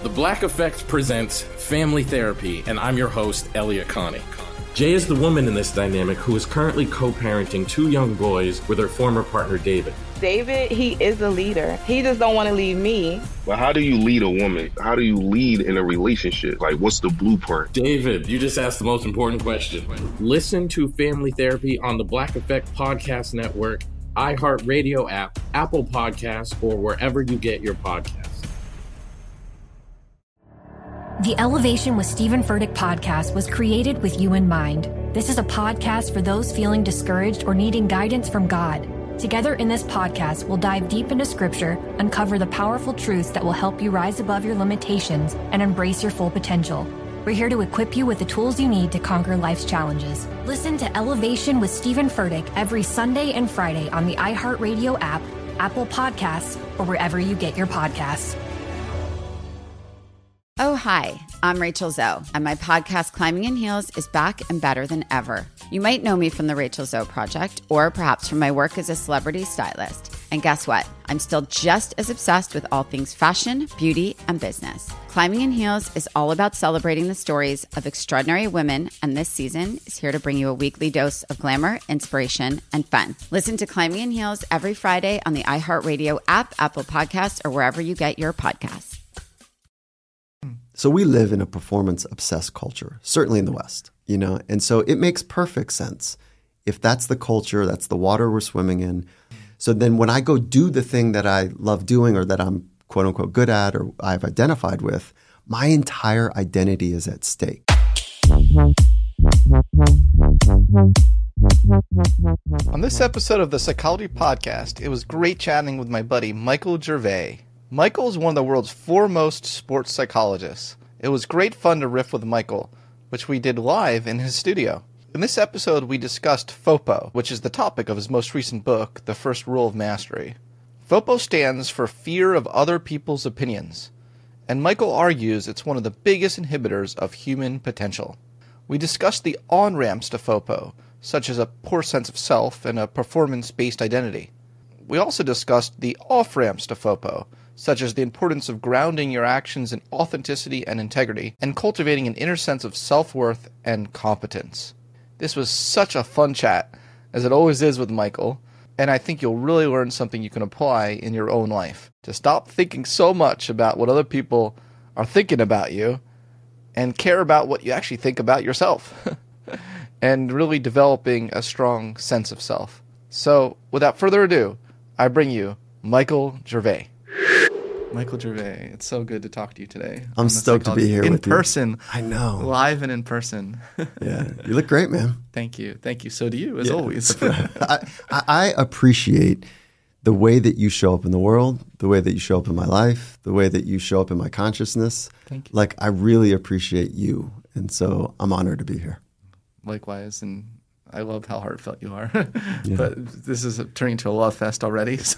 The Black Effect presents Family Therapy, and I'm your host, Elliot Connie. Jay is the woman in this dynamic who is currently co-parenting 2 young boys with her former partner, David. David, he is a leader. He just don't want to leave me. But how do you lead a woman? How do you lead in a relationship? Like, what's the blueprint? David, you just asked the most important question. Listen to Family Therapy on the Black Effect Podcast Network, iHeartRadio app, Apple Podcasts, or wherever you get your podcasts. The Elevation with Stephen Furtick podcast was created with you in mind. This is a podcast for those feeling discouraged or needing guidance from God. Together in this podcast, we'll dive deep into Scripture, uncover the powerful truths that will help you rise above your limitations and embrace your full potential. We're here to equip you with the tools you need to conquer life's challenges. Listen to Elevation with Stephen Furtick every Sunday and Friday on the iHeartRadio app, Apple Podcasts, or wherever you get your podcasts. Oh, hi, I'm Rachel Zoe, and my podcast, Climbing in Heels, is back and better than ever. You might know me from the Rachel Zoe Project, or perhaps from my work as a celebrity stylist. And guess what? I'm still just as obsessed with all things fashion, beauty, and business. Climbing in Heels is all about celebrating the stories of extraordinary women, and this season is here to bring you a weekly dose of glamour, inspiration, and fun. Listen to Climbing in Heels every Friday on the iHeartRadio app, Apple Podcasts, or wherever you get your podcasts. So we live in a performance-obsessed culture, certainly in the West, you know, and so it makes perfect sense. If that's the culture, that's the water we're swimming in. So then when I go do the thing that I love doing or that I'm quote-unquote good at or I've identified with, my entire identity is at stake. On this episode of the Psychology Podcast, it was great chatting with my buddy Michael Gervais. Michael is one of the world's foremost sports psychologists. It was great fun to riff with Michael, which we did live in his studio. In this episode, we discussed FOPO, which is the topic of his most recent book, The First Rule of Mastery. FOPO stands for Fear of Other People's Opinions, and Michael argues it's one of the biggest inhibitors of human potential. We discussed the on-ramps to FOPO, such as a poor sense of self and a performance-based identity. We also discussed the off-ramps to FOPO, such as the importance of grounding your actions in authenticity and integrity, and cultivating an inner sense of self-worth and competence. This was such a fun chat, as it always is with Michael, and I think you'll really learn something you can apply in your own life. To stop thinking so much about what other people are thinking about you, and care about what you actually think about yourself, and really developing a strong sense of self. So, without further ado, I bring you Michael Gervais. Michael Gervais, it's so good to talk to you today. I'm stoked to be here with you. In person. I know. Live and in person. Yeah. You look great, man. Thank you. Thank you. So do you, as always. I appreciate the way that you show up in the world, the way that you show up in my life, the way that you show up in my consciousness. Thank you. Like, I really appreciate you. And so I'm honored to be here. Likewise. And I love how heartfelt you are. Yeah. But this is turning into a love fest already. So.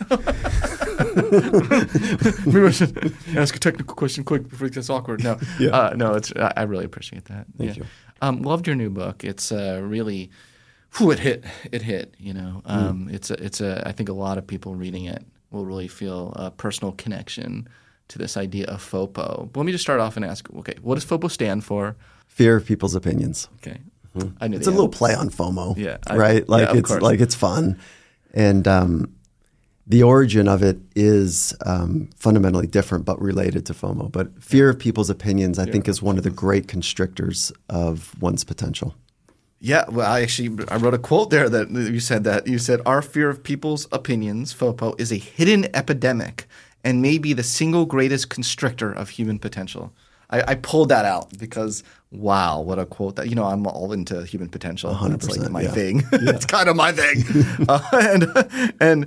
Maybe I should ask a technical question quick before it gets awkward. No, Yeah. No, I really appreciate that. Thank you. Loved your new book. It's really, it hit. You know, it's a. I think a lot of people reading it will really feel a personal connection to this idea of FOPO. But let me just start off and ask, okay, what does FOPO stand for? Fear of people's opinions. Okay, I knew it's a little play on FOMO. Yeah, right. Like of course. it's fun, and the origin of it is fundamentally different, but related to FOMO. But fear of people's opinions, I think, is one of the great constrictors of one's potential. Yeah, well, I wrote a quote there that you said our fear of people's opinions, FOPO, is a hidden epidemic and may be the single greatest constrictor of human potential. I pulled that out because, wow, what a quote that, I'm all into human potential. 100%, It's like my yeah. thing. Yeah. It's kind of my thing. And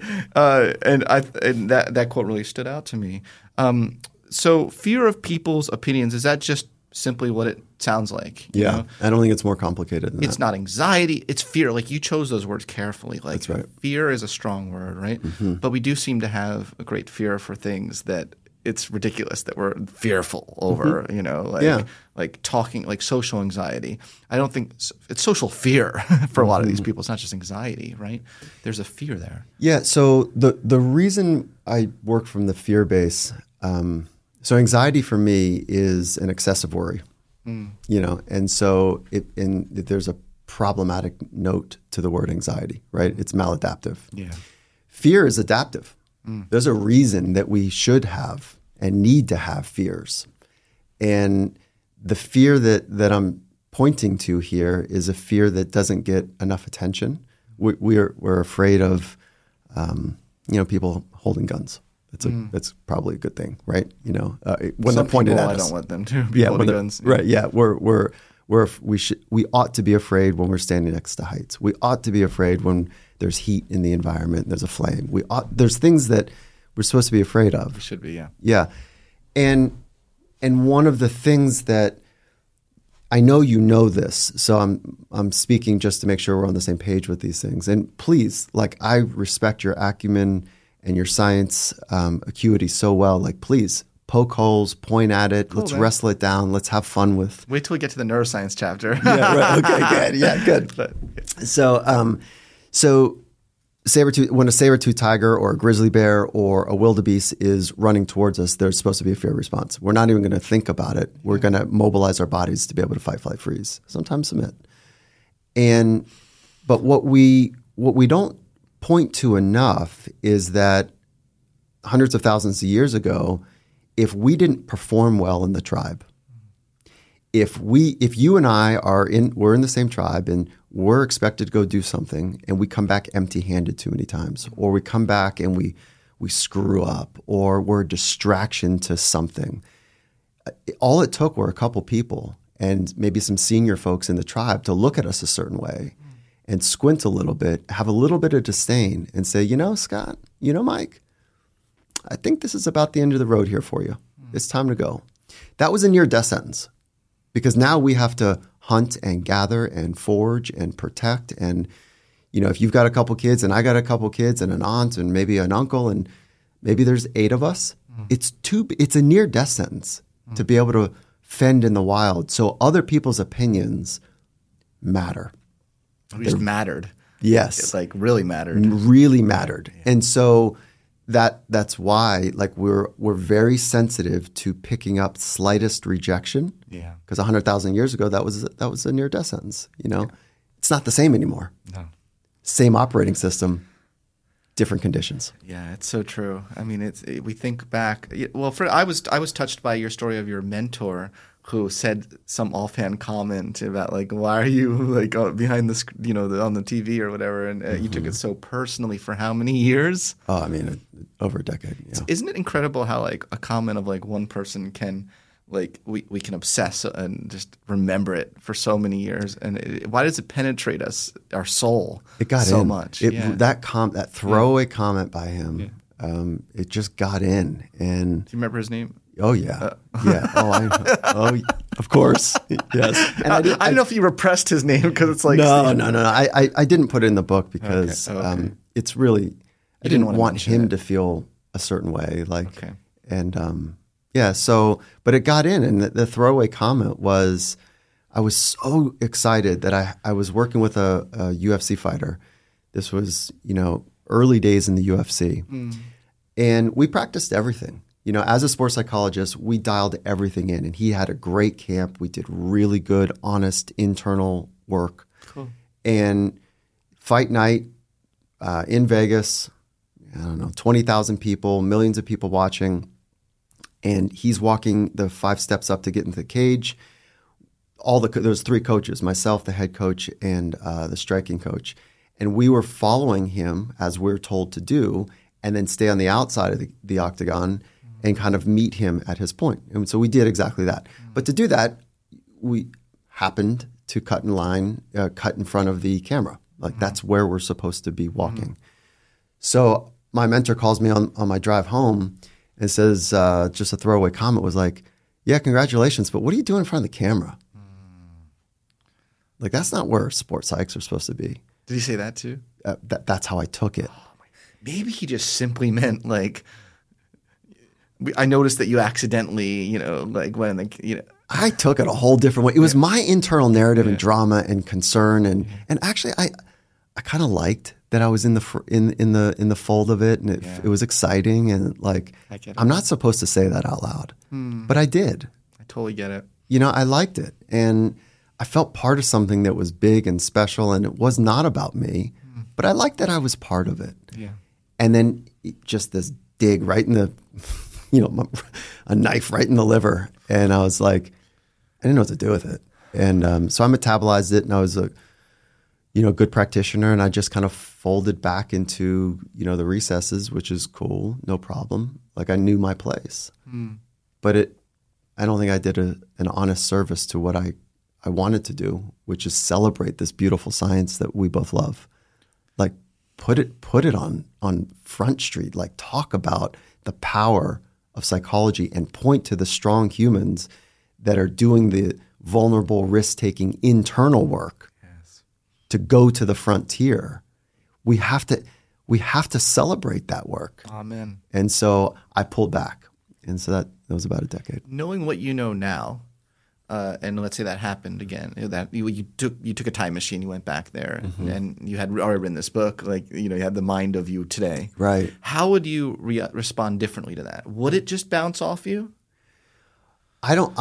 that quote really stood out to me. So fear of people's opinions, is that just simply what it sounds like? You know? I don't think it's more complicated than It's that. not anxiety, it's fear. Like, you chose those words carefully. Like, That's right. Fear is a strong word, right? Mm-hmm. But we do seem to have a great fear for things that it's ridiculous that we're fearful over, like talking, like social anxiety. I don't think it's social fear for a lot of these people. It's not just anxiety, right? There's a fear there. Yeah. So the reason I work from the fear base So anxiety for me is an excessive worry, and so there's a problematic note to the word anxiety, right? It's maladaptive. Yeah. Fear is adaptive. There's a reason that we should have and need to have fears. And the fear that I'm pointing to here is a fear that doesn't get enough attention. We're afraid of, people holding guns. That's probably a good thing, right? When they're pointed at us. I don't want them to be holding guns. Right? Yeah, we ought to be afraid when we're standing next to heights. We ought to be afraid when there's heat in the environment. There's a flame. There's things that we're supposed to be afraid of. We should be, yeah. Yeah, and one of the things that I know this, so I'm speaking just to make sure we're on the same page with these things. And please, I respect your acumen and your science acuity so well. Please poke holes, point at it. Let's wrestle it down. Let's have fun with. Wait till we get to the neuroscience chapter. Yeah, right. Okay, good. Yeah, good. So when a saber-tooth tiger or a grizzly bear or a wildebeest is running towards us, there's supposed to be a fear response. We're not even going to think about it. We're going to mobilize our bodies to be able to fight, flight, freeze. Sometimes submit. But what we don't point to enough is that hundreds of thousands of years ago, if we didn't perform well in the tribe, if you and I we're in the same tribe and we're expected to go do something and we come back empty-handed too many times, or we come back and we screw up, or we're a distraction to something, all it took were a couple people and maybe some senior folks in the tribe to look at us a certain way and squint a little bit, have a little bit of disdain and say, Scott, Mike, I think this is about the end of the road here for you. It's time to go. That was a near-death sentence, because now we have to hunt and gather and forage and protect. And, if you've got a couple kids and I got a couple kids and an aunt and maybe an uncle and maybe there's 8 of us, it's a near-death sentence to be able to fend in the wild. So other people's opinions matter. It just mattered. Yes. It really mattered. Really mattered. Yeah. And so that's why we're very sensitive to picking up slightest rejection. Yeah. Because 100,000 years ago that was a near-death sentence. It's not the same anymore. No. Same operating system, different conditions. Yeah, it's so true. I mean, we think back. Well, I was touched by your story of your mentor who said some offhand comment about why are you behind the on the TV or whatever, and you took it so personally for how many years? Oh, I mean, over a decade. Yeah. Isn't it incredible how a comment of one person can we can obsess and just remember it for so many years, and why does it penetrate our soul? It got so in. much. That throwaway comment by him, it just got in. And do you remember his name? Oh yeah, yeah. Oh, I know. Oh, of course. Yes. And I don't know if you repressed his name because it's no. I didn't put it in the book because it's really I didn't want him to feel a certain way. But it got in, and the throwaway comment was, I was so excited that I was working with a UFC fighter. This was early days in the UFC, and we practiced everything. As a sports psychologist, we dialed everything in, and he had a great camp. We did really good, honest internal work. Cool. And fight night in Vegas, 20,000 people, millions of people watching, and he's walking the 5 steps up to get into the cage. There's 3 coaches, myself, the head coach, and the striking coach, and we were following him as we're told to do, and then stay on the outside of the octagon and kind of meet him at his point. And so we did exactly that. But to do that, we happened to cut in front of the camera. That's where we're supposed to be walking. So my mentor calls me on my drive home and says, just a throwaway comment was yeah, congratulations, but what are you doing in front of the camera? That's not where sports psychs are supposed to be. Did he say that too? That's how I took it. Maybe he just simply meant I noticed that you accidentally, I took it a whole different way. It was my internal narrative and drama and concern, and actually I kind of liked that I was in the fold of it, and it was exciting, and like I'm not supposed to say that out loud, but I did. I totally get it. I liked it, and I felt part of something that was big and special, and it was not about me, but I liked that I was part of it. Yeah. And then just this dig right in the, a knife right in the liver, and I was like, I didn't know what to do with it, and so I metabolized it, and I was a good practitioner, and I just kind of folded back into, the recesses, which is cool, no problem. Like I knew my place, but I don't think I did an honest service to what I wanted to do, which is celebrate this beautiful science that we both love. Like put it on Front Street, like talk about the power of psychology and point to the strong humans that are doing the vulnerable, risk-taking internal work to go to the frontier. We have to celebrate that work. Amen. And so I pulled back. And so that was about a decade. Knowing what you know now, and let's say that happened again, that you took a time machine, you went back there, and you had already written this book, like you had the mind of you today. Right. How would you respond differently to that? Would it just bounce off you? I don't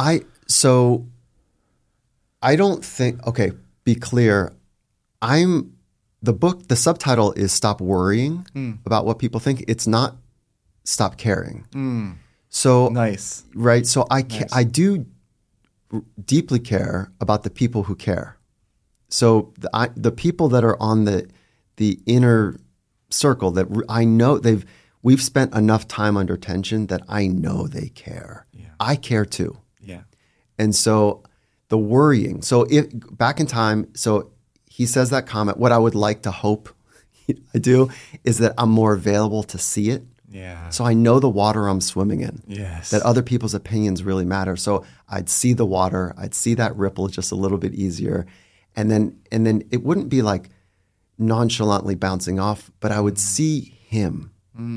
think. Okay, be clear. The subtitle is Stop Worrying About What People Think. It's not Stop Caring. So nice. Right. So I do deeply care about the people who care. So the people that are on the inner circle that I know we've spent enough time under tension that I know they care. Yeah. I care too. Yeah. And so the worrying. So back in time, so he says that comment. What I would like to hope I do is that I'm more available to see it. Yeah. So I know the water I'm swimming in. Yes. That other people's opinions really matter. So I'd see the water, I'd see that ripple just a little bit easier. And then it wouldn't be like nonchalantly bouncing off, but I would see him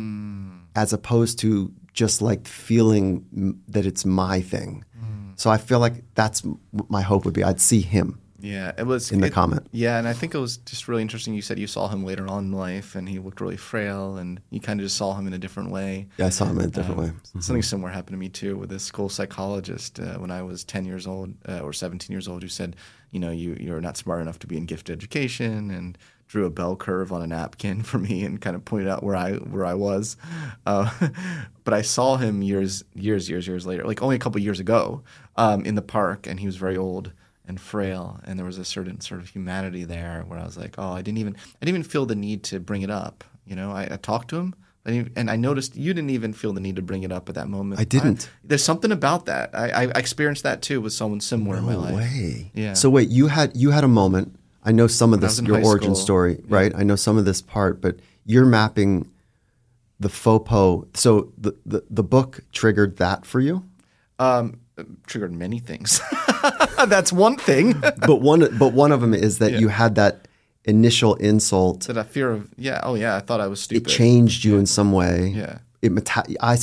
as opposed to just like feeling that it's my thing. So I feel like that's my hope would be I'd see him. Yeah, it was in the comment. Yeah, and I think it was just really interesting. You said you saw him later on in life, and he looked really frail, and you kind of just saw him in a different way. Yeah, I saw him in a different way. Something similar happened to me too with this school psychologist when I was 10 years old or 17 years old, who said, you're not smart enough to be in gifted education, and drew a bell curve on a napkin for me and kind of pointed out where I was. But I saw him years later, like only a couple years ago, in the park, and he was very old and frail, and there was a certain sort of humanity there where I was like, oh, I didn't even feel the need to bring it up. I talked to him, and I noticed you didn't even feel the need to bring it up at that moment. I didn't. There's something about that. I experienced that too with someone similar in my life. No way. Yeah. So wait, you had a moment. I know some of this, your origin story, yeah. right? I know some of this part, but you're mapping the FOPO. So the book triggered that for you? Triggered many things. That's one thing. but one of them is that you had that initial insult. So that fear of, I thought I was stupid. It changed you in some way. Yeah. I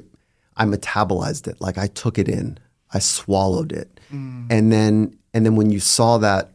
metabolized it. Like I took it in. I swallowed it. And then when you saw that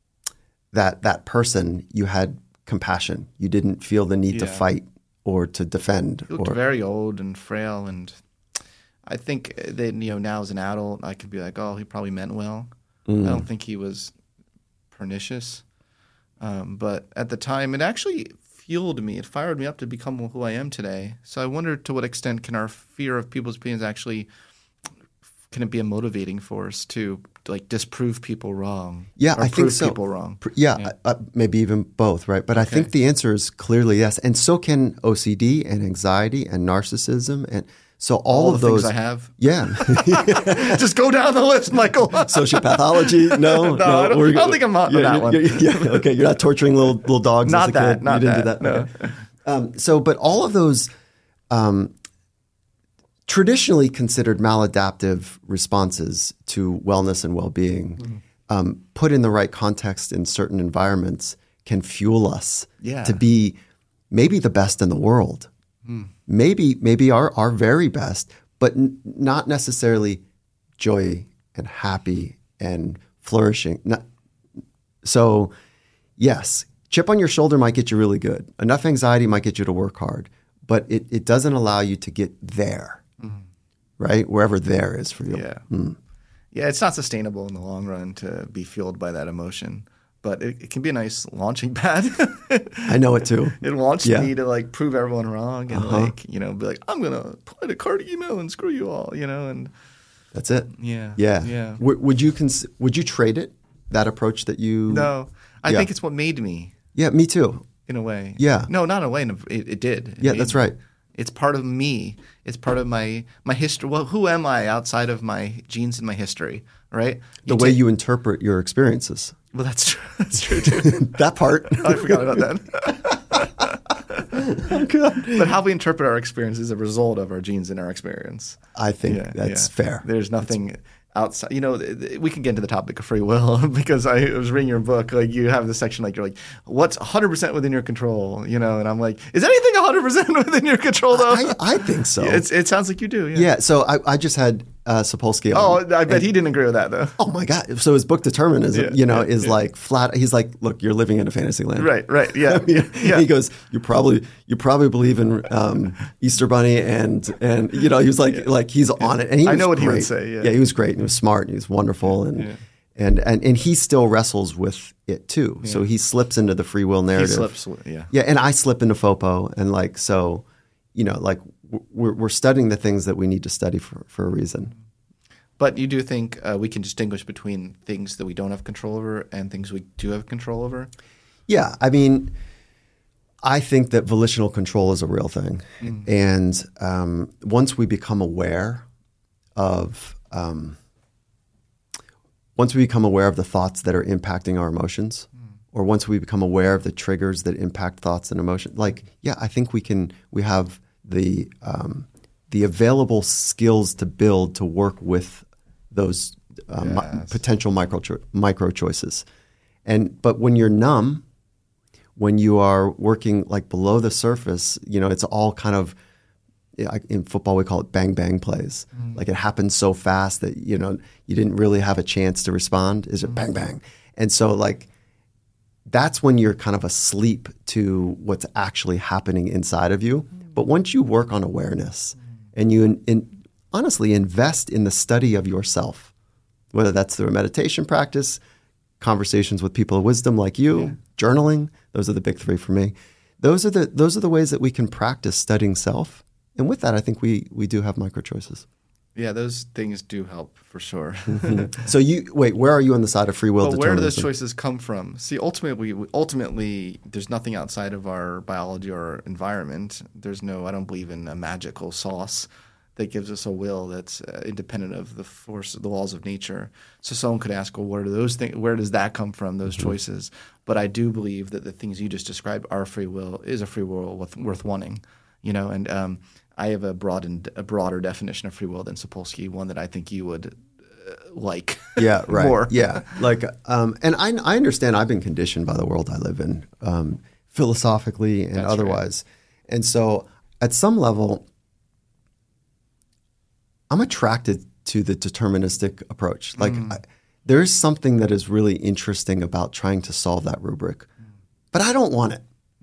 person, you had compassion. You didn't feel the need to fight or to defend. He looked very old and frail, and I think that now as an adult, I could be like, oh, he probably meant well. I don't think he was pernicious, but at the time, it actually fueled me. It fired me up to become who I am today. So I wonder to what extent can our fear of people's opinions actually can it be a motivating force to like disprove people wrong? Yeah, or I think so. People wrong. Yeah. Maybe even both, right? But I think the answer is clearly yes, and so can OCD and anxiety and narcissism, and so all of those things I have. Yeah, just go down the list, Michael. Sociopathology? No, I don't think I'm on that one. Yeah, okay, you're not torturing little dogs. Not as a that. kid. Not you didn't that. do that. No. But all of those. Traditionally considered maladaptive responses to wellness and well-being, put in the right context in certain environments, can fuel us to be maybe the best in the world, maybe our very best, but not necessarily joy and happy and flourishing. So, yes, chip on your shoulder might get you really good. Enough anxiety might get you to work hard, but it doesn't allow you to get there, right? Wherever there is for you. Yeah. Yeah, it's not sustainable in the long run to be fueled by that emotion, but it can be a nice launching pad. I know it too. It launched me to like prove everyone wrong and like, you know, be like, I'm going to play the Carnegie Mellon and screw you all, you know, and that's it. Yeah. Yeah. Would you trade it, that approach that you? No, I think it's what made me. Yeah, me too. In a way. Yeah. No, not in a way. It did. Yeah, that's right. It's part of me. It's part of my history. Well, who am I outside of my genes and my history, right? The way you interpret your experiences. Well, that's true. That's true too. That part. I forgot about that. Oh, God. But how we interpret our experience is a result of our genes and our experience. I think that's fair. There's nothing outside. You know, we can get into the topic of free will because I was reading your book. Like you have this section, like you're like, what's 100% within your control? You know, and I'm like, is anything 100% within your control though? I think so. It sounds like you do. Yeah. So I just had Sapolsky on. Oh, I bet he didn't agree with that though. Oh my God. So his book Determinism, is like flat. He's like, look, you're living in a fantasy land. Right. Yeah. He goes, you probably believe in Easter Bunny and he was like he's on it. And he was I know what great. he would say. Yeah. Yeah, he was great and he was smart and he was wonderful and he still wrestles with it too. Yeah. So he slips into the free will narrative. He slips, yeah. Yeah, and I slip into FOPO and like so, like we're studying the things that we need to study for a reason. But you do think we can distinguish between things that we don't have control over and things we do have control over? Yeah, I mean, I think that volitional control is a real thing, and once we become aware of the thoughts that are impacting our emotions, or once we become aware of the triggers that impact thoughts and emotions, I think we have the available skills to build to work with those potential micro choices. But when you're numb, when you are working like below the surface, it's all kind of, in football we call it bang bang plays. Like it happens so fast that you didn't really have a chance to respond. Is it bang bang? And so that's when you're kind of asleep to what's actually happening inside of you. But once you work on awareness and you honestly invest in the study of yourself, whether that's through a meditation practice, conversations with people of wisdom like you, journaling, those are the big three for me. Those are the ways that we can practice studying self. And with that, I think we do have micro choices. Yeah, those things do help for sure. So where are you on the side of free will determinism? Where do those choices come from? See, ultimately, there's nothing outside of our biology or environment. I don't believe in a magical sauce that gives us a will that's independent of the laws of nature. So someone could ask, well, what are those things? Where does that come from? Those choices. But I do believe that the things you just described are free will. Is a free will worth wanting, and. I have a broader definition of free will than Sapolsky, one that I think you would like. Yeah, right. More. Yeah, and I understand. I've been conditioned by the world I live in, philosophically and That's otherwise, right. And so at some level, I'm attracted to the deterministic approach. There is something that is really interesting about trying to solve that rubric, but I don't want it.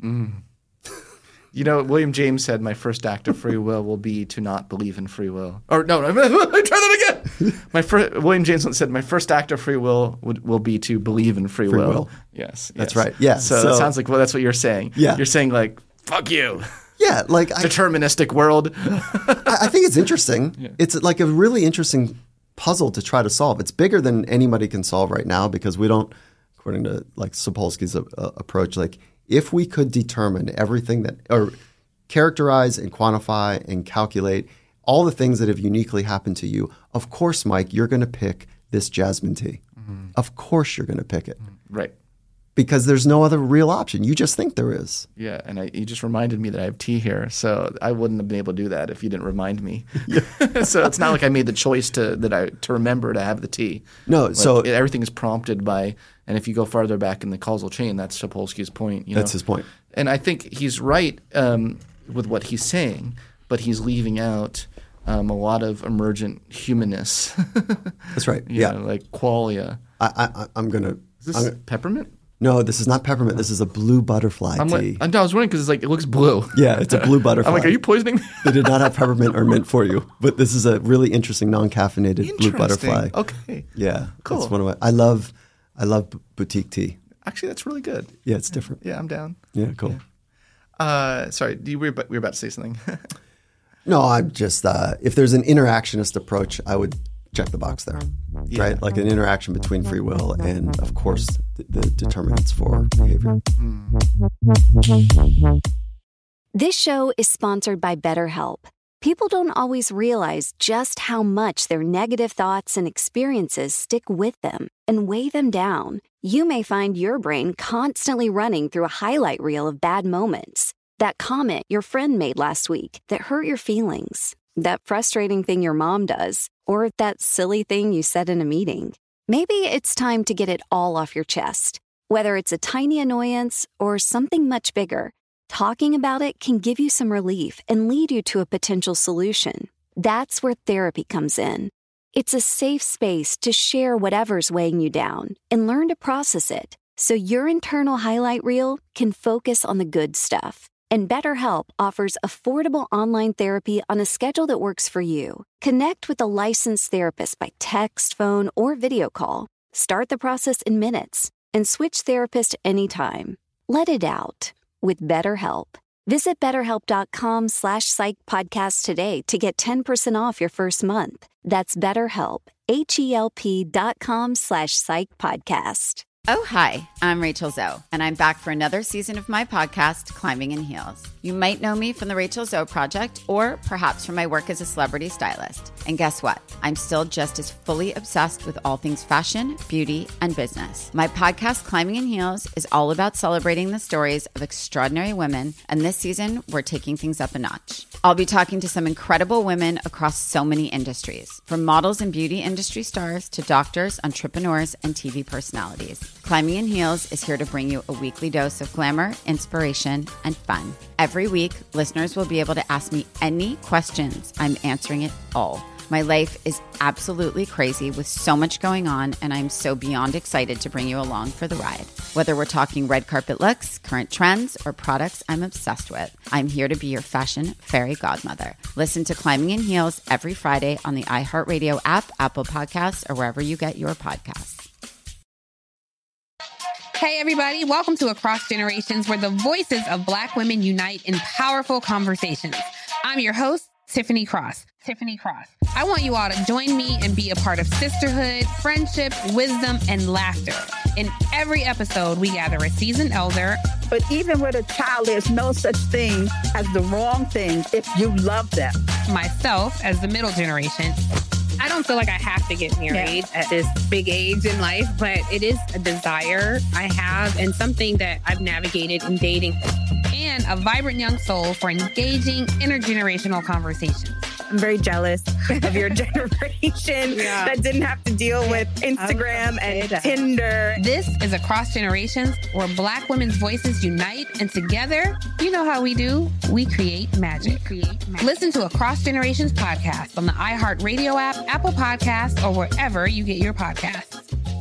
William James said, my first act of free will will be to not believe in free will. Or no, try that again. William James once said, my first act of free will will be to believe in free will. Yes. That's right. Yeah. So it sounds like, that's what you're saying. Yeah. You're saying fuck you. Yeah. Deterministic world. I think it's interesting. Yeah. It's like a really interesting puzzle to try to solve. It's bigger than anybody can solve right now because we don't, according to Sapolsky's approach, if we could determine everything or characterize and quantify and calculate all the things that have uniquely happened to you, of course, Mike, you're going to pick this jasmine tea. Mm-hmm. Of course you're going to pick it. Right. Because there's no other real option. You just think there is. Yeah, and you just reminded me that I have tea here, so I wouldn't have been able to do that if you didn't remind me. So it's not like I made the choice to remember to have the tea. No, so everything is prompted by, and if you go farther back in the causal chain, that's Sapolsky's point. That's his point. And I think he's right with what he's saying, but he's leaving out a lot of emergent humanness. That's right. Yeah, like qualia. I'm gonna. Is this peppermint? No, this is not peppermint. This is a blue butterfly tea. I was wondering because it's like it looks blue. Yeah, it's a blue butterfly. I'm like, are you poisoning me? They did not have peppermint or mint for you, but this is a really interesting non-caffeinated blue butterfly. Okay. Yeah, cool. That's one of my. I love boutique tea. Actually, that's really good. Yeah, it's different. Yeah, I'm down. Yeah, cool. Yeah. Sorry, we were about to say something. No, I'm just if there's an interactionist approach, I would check the box there, right? Like an interaction between free will and, of course, the determinants for behavior. This show is sponsored by BetterHelp. People don't always realize just how much their negative thoughts and experiences stick with them and weigh them down. You may find your brain constantly running through a highlight reel of bad moments. That comment your friend made last week that hurt your feelings. That frustrating thing your mom does. Or that silly thing you said in a meeting. Maybe it's time to get it all off your chest. Whether it's a tiny annoyance or something much bigger, talking about it can give you some relief and lead you to a potential solution. That's where therapy comes in. It's a safe space to share whatever's weighing you down and learn to process it so your internal highlight reel can focus on the good stuff. And BetterHelp offers affordable online therapy on a schedule that works for you. Connect with a licensed therapist by text, phone, or video call. Start the process in minutes and switch therapist anytime. Let it out with BetterHelp. Visit BetterHelp.com/psychpodcast today to get 10% off your first month. That's BetterHelp, HELP.com/psychpodcast. Oh, hi, I'm Rachel Zoe, and I'm back for another season of my podcast, Climbing in Heels. You might know me from the Rachel Zoe Project, or perhaps from my work as a celebrity stylist. And guess what? I'm still just as fully obsessed with all things fashion, beauty, and business. My podcast, Climbing in Heels, is all about celebrating the stories of extraordinary women, and this season, we're taking things up a notch. I'll be talking to some incredible women across so many industries, from models and beauty industry stars to doctors, entrepreneurs, and TV personalities. Climbing in Heels is here to bring you a weekly dose of glamour, inspiration, and fun. Every week, listeners will be able to ask me any questions. I'm answering it all. My life is absolutely crazy with so much going on, and I'm so beyond excited to bring you along for the ride. Whether we're talking red carpet looks, current trends, or products I'm obsessed with, I'm here to be your fashion fairy godmother. Listen to Climbing in Heels every Friday on the iHeartRadio app, Apple Podcasts, or wherever you get your podcasts. Hey, everybody. Welcome to Across Generations, where the voices of Black women unite in powerful conversations. I'm your host, Tiffany Cross. I want you all to join me and be a part of sisterhood, friendship, wisdom, and laughter. In every episode, we gather a seasoned elder. But even with a child, there's no such thing as the wrong thing if you love them. Myself, as the middle generation. I don't feel like I have to get married at this big age in life, but it is a desire I have and something that I've navigated in dating. And a vibrant young soul for engaging intergenerational conversations. I'm very jealous of your generation that didn't have to deal with Instagram and Tinder. This is Across Generations, where Black women's voices unite, and together, you know how we do, we create magic. Listen to Across Generations podcast on the iHeartRadio app, Apple Podcasts, or wherever you get your podcasts.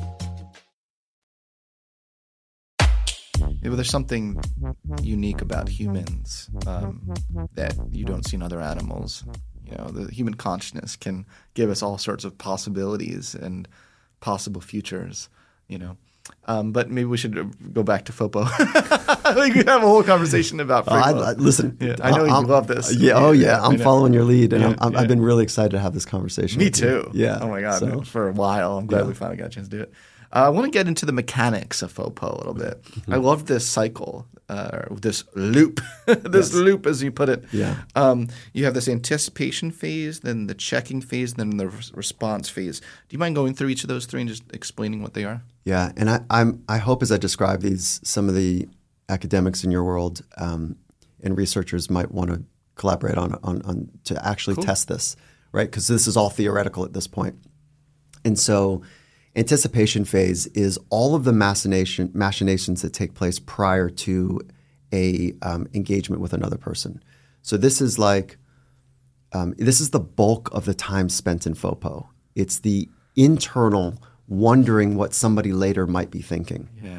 Yeah, but there's something unique about humans that you don't see in other animals. You know, the human consciousness can give us all sorts of possibilities and possible futures, you know. But maybe we should go back to FOPO. I think we have a whole conversation about FOPO. Listen, yeah, I know you love this. Yeah, I'm following your lead, and I've been really excited to have this conversation. Me too. Yeah. Oh my God, for a while. I'm glad we finally got a chance to do it. I want to get into the mechanics of FOPO a little bit. Mm-hmm. I love this cycle, this loop, loop as you put it. Yeah. You have this anticipation phase, then the checking phase, then the response phase. Do you mind going through each of those three and just explaining what they are? Yeah, and I hope as I describe these, some of the academics in your world and researchers might want to collaborate on to actually test this, right? Because this is all theoretical at this point. And so anticipation phase is all of the machinations that take place prior to a engagement with another person. So this is like this is the bulk of the time spent in FOPO. It's the internal wondering what somebody later might be thinking. Yeah.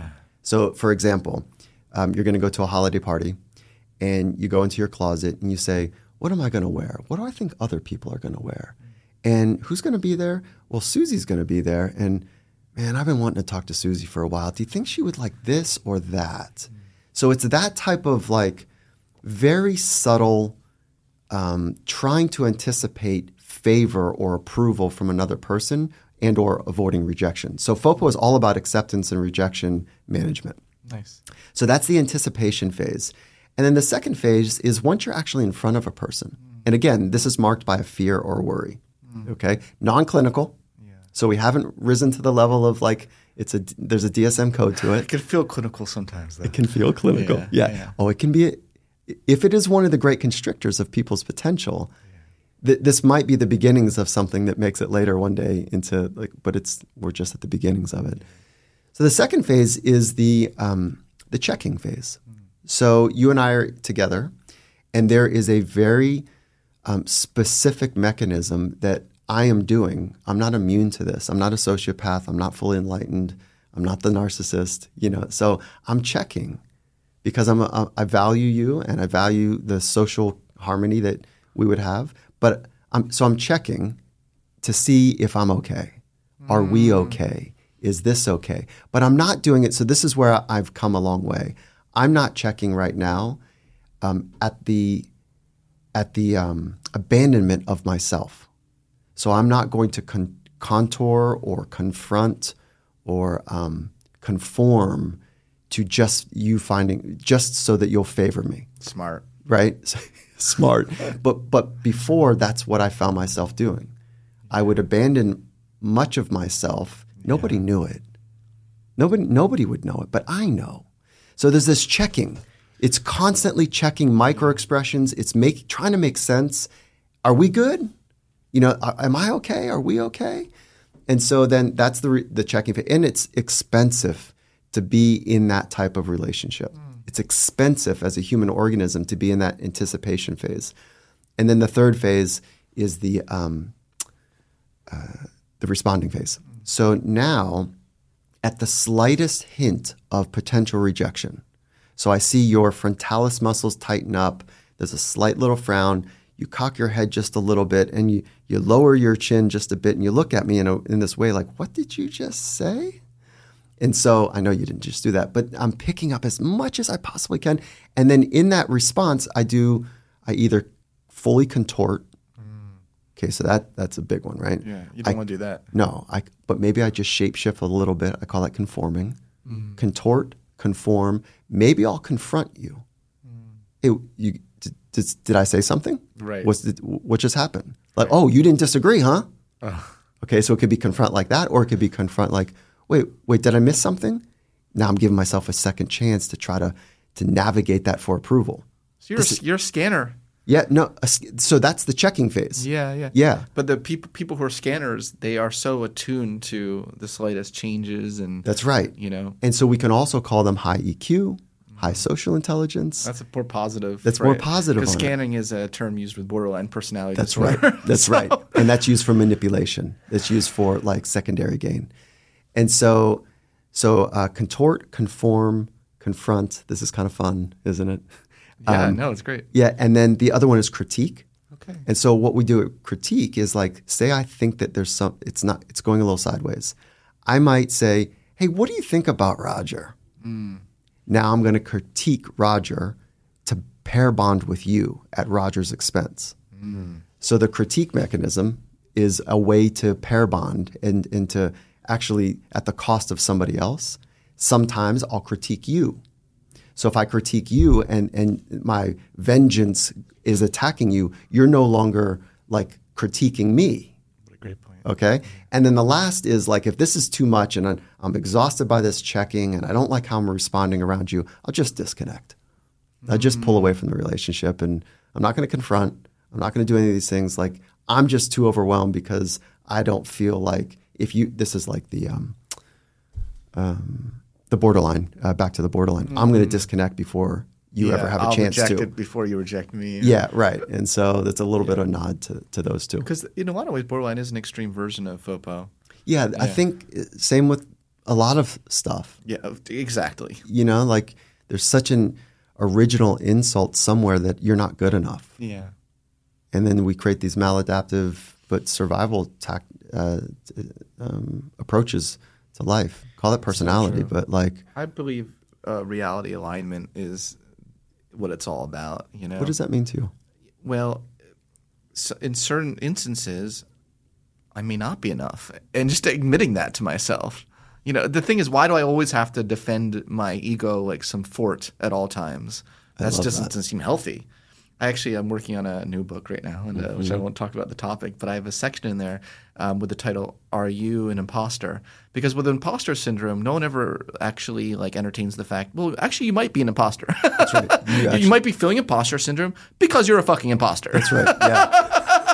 So, for example, you're going to go to a holiday party and you go into your closet and you say, what am I going to wear? What do I think other people are going to wear? And who's going to be there? Well, Susie's going to be there. And man, I've been wanting to talk to Susie for a while. Do you think she would like this or that? So it's that type of like very subtle trying to anticipate favor or approval from another person and or avoiding rejection. So FOPO is all about acceptance and rejection management. Nice. So that's the anticipation phase. And then the second phase is once you're actually in front of a person. And again, this is marked by a fear or worry. Okay? Non-clinical. Yeah. So we haven't risen to the level of like there's a DSM code to it. It can feel clinical sometimes though. It can feel clinical. Yeah. Oh, it can be if it is one of the great constrictors of people's potential, this might be the beginnings of something that makes it later one day into like, but we're just at the beginnings of it. So the second phase is the checking phase. So you and I are together, and there is a very specific mechanism that I am doing. I'm not immune to this. I'm not a sociopath. I'm not fully enlightened. I'm not the narcissist. So I'm checking because I value you and I value the social harmony that we would have. But I'm checking to see if I'm okay. Are we okay? Is this okay? But I'm not doing it. So this is where I've come a long way. I'm not checking right now at the abandonment of myself. So I'm not going to contour or confront or conform to just so that you'll favor me. Smart. Right? Smart. But before, that's what I found myself doing. I would abandon much of myself. Nobody knew it. Nobody would know it, but I know. So there's this checking. It's constantly checking micro expressions. It's trying to make sense. Are we good? Am I okay? Are we okay? And so then that's the checking. And it's expensive to be in that type of relationship. It's expensive as a human organism to be in that anticipation phase. And then the third phase is the responding phase. So now, at the slightest hint of potential rejection, so I see your frontalis muscles tighten up, there's a slight little frown, you cock your head just a little bit, and you lower your chin just a bit, and you look at me in this way like, what did you just say? And so I know you didn't just do that, but I'm picking up as much as I possibly can. And then in that response, I either fully contort. Okay, so that's a big one, right? Yeah, you don't want to do that. No, but maybe I just shapeshift a little bit. I call that conforming. Contort, conform. Maybe I'll confront you. Hey, did I say something? Right. What just happened? Like, oh, you didn't disagree, huh? Okay, so it could be confront like that, or it could be confront like, wait, did I miss something? Now I'm giving myself a second chance to try to navigate that for approval. So you're a scanner. Yeah, no. So that's the checking phase. Yeah. But the people who are scanners, they are so attuned to the slightest changes, and that's right. And so we can also call them high EQ, high social intelligence. That's more positive. That's more positive. Because scanning is a term used with borderline personality That's disorder. Right. That's right. And that's used for manipulation. It's used for like secondary gain. And so contort, conform, confront. This is kind of fun, isn't it? Yeah, no, it's great. Yeah, and then the other one is critique. Okay. And so what we do at critique is like, say I think that there's it's going a little sideways. I might say, hey, what do you think about Roger? Now I'm going to critique Roger to pair bond with you at Roger's expense. So the critique mechanism is a way to pair bond and to actually at the cost of somebody else. Sometimes I'll critique you. So if I critique you and my vengeance is attacking you, you're no longer like critiquing me. What a great point. Okay? And then the last is like if this is too much and I'm exhausted by this checking and I don't like how I'm responding around you, I'll just disconnect. I'll just pull away from the relationship and I'm not going to confront. I'm not going to do any of these things. Like I'm just too overwhelmed because I don't feel like this is like the borderline, back to the borderline. I'm going to disconnect before you ever have a chance to. I'll reject it before you reject me. Yeah, right. And so that's a little bit of a nod to those two. Because in a lot of ways, borderline is an extreme version of FOPO. Yeah, I think same with a lot of stuff. Yeah, exactly. You know, like there's such an original insult somewhere that you're not good enough. Yeah. And then we create these maladaptive but survival approaches to life. Call it personality, but like I believe reality alignment is what it's all about. You know, what does that mean to you? Well, so in certain instances, I may not be enough, and just admitting that to myself. You know, the thing is, why do I always have to defend my ego like some fort at all times? Doesn't seem healthy. I'm working on a new book right now, and which I won't talk about the topic, but I have a section in there with the title, Are You an Imposter? Because with imposter syndrome, no one ever actually like entertains the fact, well, actually you might be an imposter. That's right. You might be feeling imposter syndrome because you're a fucking imposter. That's right, yeah.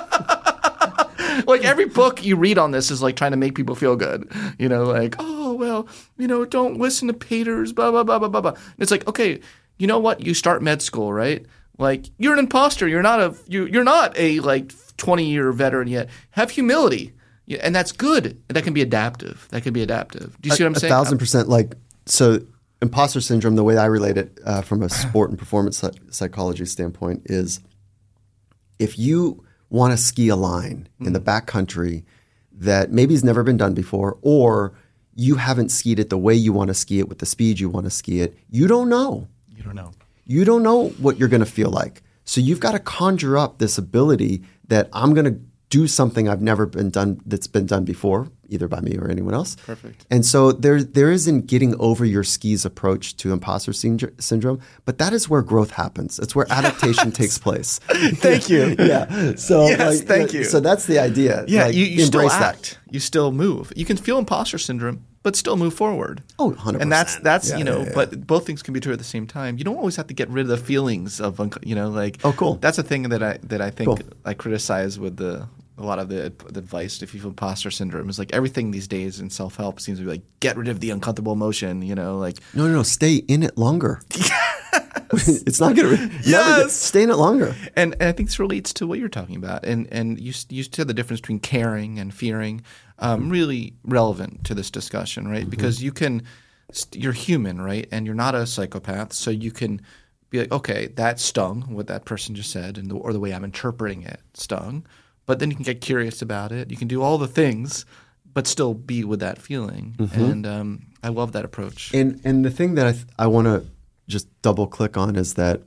Like every book you read on this is like trying to make people feel good. You know, like, oh, well, you know, don't listen to Peters, blah, blah, blah, blah, blah, blah. It's like, okay, you know what? You start med school, right? Like you're an imposter. You're not a like 20-year veteran yet. Have humility, and that's good. That can be adaptive. Do you see what I'm saying? 1,000%. Like so, imposter syndrome. The way I relate it from a sport and performance psychology standpoint is, if you want to ski a line in the backcountry that maybe has never been done before, or you haven't skied it the way you want to ski it with the speed you want to ski it, you don't know. You don't know what you're going to feel like. So you've got to conjure up this ability that I'm going to do something I've never been done that's been done before, either by me or anyone else. Perfect. And so there isn't getting over your skis approach to imposter syndrome, but that is where growth happens. It's where adaptation takes place. Thank you. Yeah. So yes, thank you. So that's the idea. Yeah, like, you still that. act. You still move. You can feel imposter syndrome, but still move forward. Oh, 100%. And that's but both things can be true at the same time. You don't always have to get rid of the feelings of, like. Oh, cool. That's a thing that I think I criticize with a lot of the advice if you feel imposter syndrome is like everything these days in self-help seems to be like get rid of the uncomfortable emotion, like. No, stay in it longer. It's not going to. Yes, stay in it longer. And I think this relates to what you're talking about. And you said the difference between caring and fearing, really relevant to this discussion, right? Mm-hmm. Because you're human, right? And you're not a psychopath, so you can be like, okay, that stung, what that person just said, or the way I'm interpreting it stung. But then you can get curious about it. You can do all the things, but still be with that feeling. Mm-hmm. And I love that approach. And the thing that I want to just double click on is that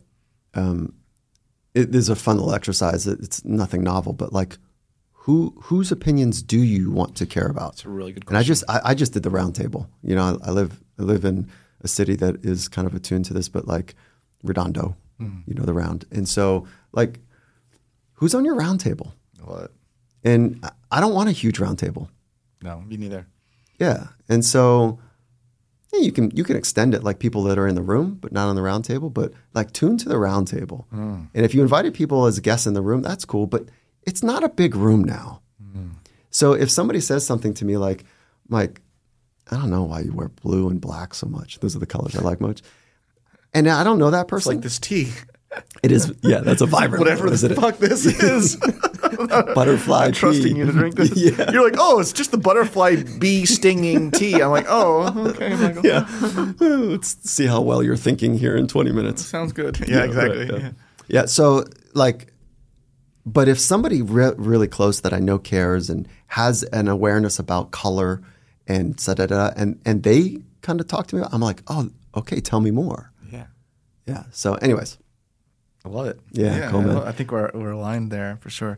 it is a fun little exercise. It's nothing novel, but like whose opinions do you want to care about? That's a really good question. And I just did the round table. You know, I live in a city that is kind of attuned to this, but like Redondo, the round. And so like who's on your round table? What? And I don't want a huge round table. No, me neither. Yeah. And so you can extend it like people that are in the room but not on the round table, but like tune to the round table. And if you invited people as guests in the room, that's cool, but it's not a big room now. So if somebody says something to me like, Mike, I don't know why you wear blue and black so much. Those are the colors I like much. And I don't know that person. It's like this tea. It is, yeah, that's a vibrant. Whatever the fuck this is. Butterfly I'm trusting you to drink this. Yeah. You're like, oh, it's just the butterfly bee stinging tea. I'm like, oh, okay. I'm like, oh. Yeah. Let's see how well you're thinking here in 20 minutes. Sounds good. Yeah, exactly. Right, yeah. So like, but if somebody really close that I know cares and has an awareness about color and and they kind of talk to me, I'm like, oh, okay, tell me more. Yeah. Yeah. So anyways. I love it. Yeah, cool, man. I think we're aligned there for sure.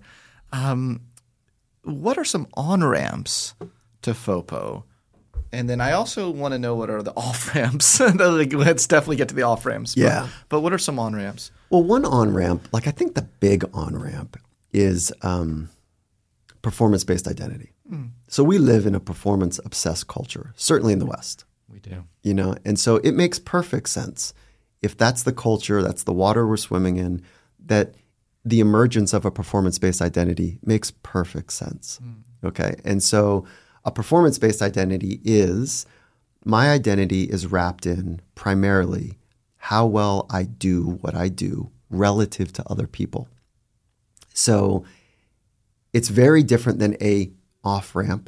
What are some on-ramps to FOPO? And then I also want to know what are the off-ramps. Let's definitely get to the off-ramps. Yeah. But what are some on-ramps? Well, one on-ramp, like I think the big on-ramp is performance-based identity. So we live in a performance-obsessed culture, certainly in the West. We do. And so it makes perfect sense. If that's the culture, that's the water we're swimming in, that the emergence of a performance-based identity makes perfect sense. Okay? And so a performance-based identity is, my identity is wrapped in primarily how well I do what I do relative to other people. So it's very different than a off-ramp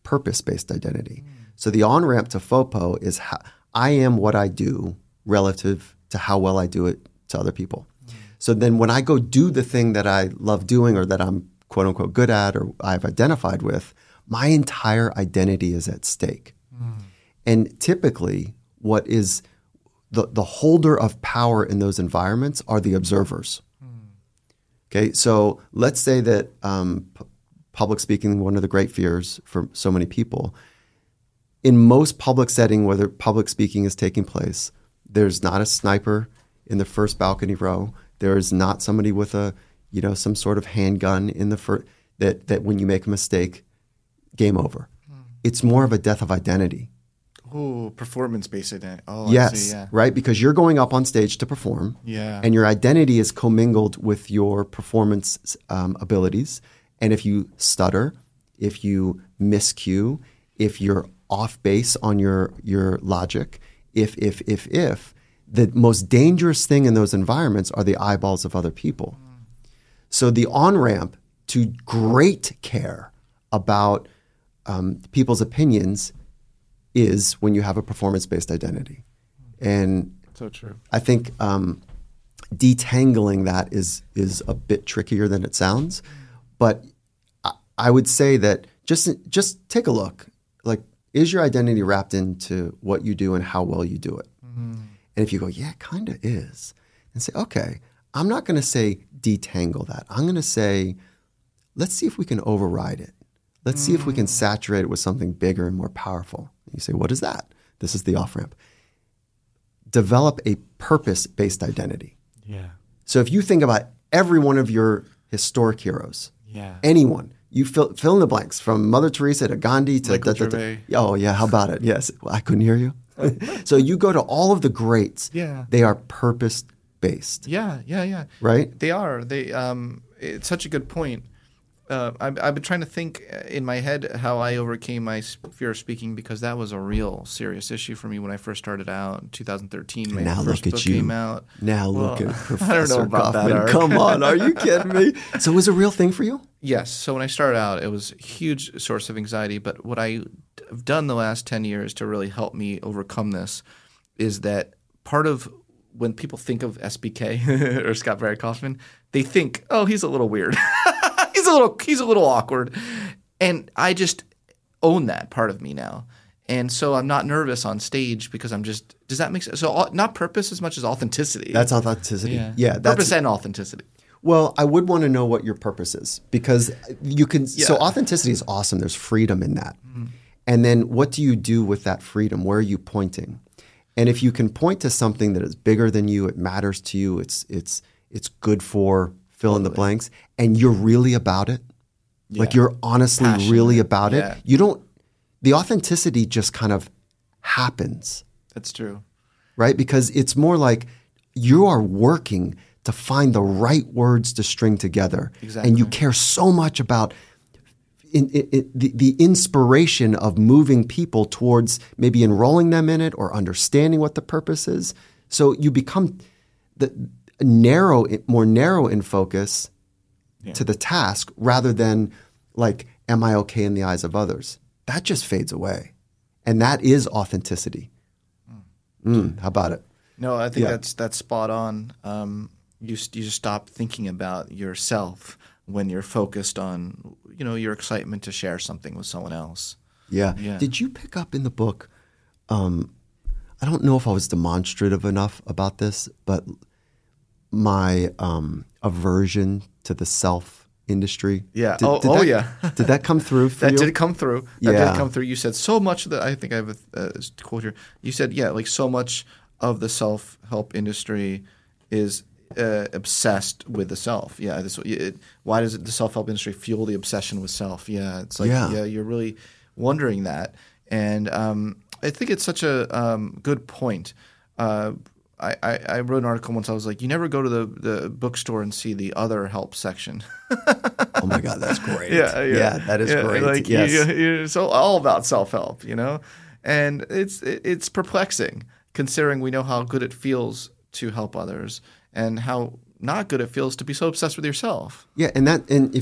purpose-based identity. So the on-ramp to FOPO is I am what I do relative to how well I do it to other people. So then when I go do the thing that I love doing or that I'm quote unquote good at or I've identified with, my entire identity is at stake. And typically what is the holder of power in those environments are the observers. Okay, so let's say that public speaking, one of the great fears for so many people, in most public setting, whether public speaking is taking place, there's not a sniper in the first balcony row. There is not somebody with some sort of handgun in the first, that when you make a mistake, game over. It's more of a death of identity. Oh, performance-based identity. Oh, yes, I see, yeah. Right? Because you're going up on stage to perform, and your identity is commingled with your performance abilities. And if you stutter, if you miscue, if you're off base on your logic, if, the most dangerous thing in those environments are the eyeballs of other people. So the on-ramp to great care about people's opinions is when you have a performance-based identity. And so true. I think detangling that is a bit trickier than it sounds. But I would say that just take a look. Like, is your identity wrapped into what you do and how well you do it? And if you go, yeah, it kind of is, and say, okay, I'm not going to say detangle that. I'm going to say, let's see if we can override it. Let's see if we can saturate it with something bigger and more powerful. You say, what is that? This is the off-ramp. Develop a purpose-based identity. Yeah. So if you think about every one of your historic heroes, anyone, you fill in the blanks from Mother Teresa to Gandhi to oh yeah, how about it? Yes, well, I couldn't hear you. So you go to all of the greats. Yeah. They are purpose-based. Yeah. Right? They are. It's such a good point. I've been trying to think in my head how I overcame my fear of speaking, because that was a real serious issue for me when I first started out in 2013. My first book came out. Now look at Professor I don't know about Kaufman. that. Come on, are you kidding me? So it was a real thing for you? Yes. So when I started out, it was a huge source of anxiety. But what I've done the last 10 years to really help me overcome this is that part of when people think of SBK or Scott Barrett Kaufman, they think, oh, he's a little weird. He's a little awkward. And I just own that part of me now. And so I'm not nervous on stage because does that make sense? So not purpose as much as authenticity. That's authenticity. Yeah, purpose and authenticity. Well, I would want to know what your purpose is, because you can so authenticity is awesome. There's freedom in that. And then what do you do with that freedom? Where are you pointing? And if you can point to something that is bigger than you, it matters to you, it's good for fill in the blanks, and you're really about it. Like you're honestly passionate, really about it. The authenticity just kind of happens. That's true. Right? Because it's more like you are working to find the right words to string together. Exactly. And you care so much about the inspiration of moving people towards maybe enrolling them in it or understanding what the purpose is. So you become more narrow in focus to the task, rather than like, am I okay in the eyes of others? That just fades away. And that is authenticity. How about it? No, I think that's spot on. You just stop thinking about yourself when you're focused on, your excitement to share something with someone else. Yeah. Did you pick up in the book, I don't know if I was demonstrative enough about this, but my aversion to the self industry. Yeah. Did that come through for you? That did come through. That did come through. You said so much of the – I think I have a quote here. You said, like so much of the self-help industry is obsessed with the self. Yeah. Why does the self-help industry fuel the obsession with self? Yeah. It's like you're really wondering that. And I think it's such a good point. I wrote an article once. I was like, you never go to the bookstore and see the other help section. Oh my God, that's great. Yeah, that is great. Like yes. So all about self-help, and it's perplexing considering we know how good it feels to help others and how not good it feels to be so obsessed with yourself. Yeah, and if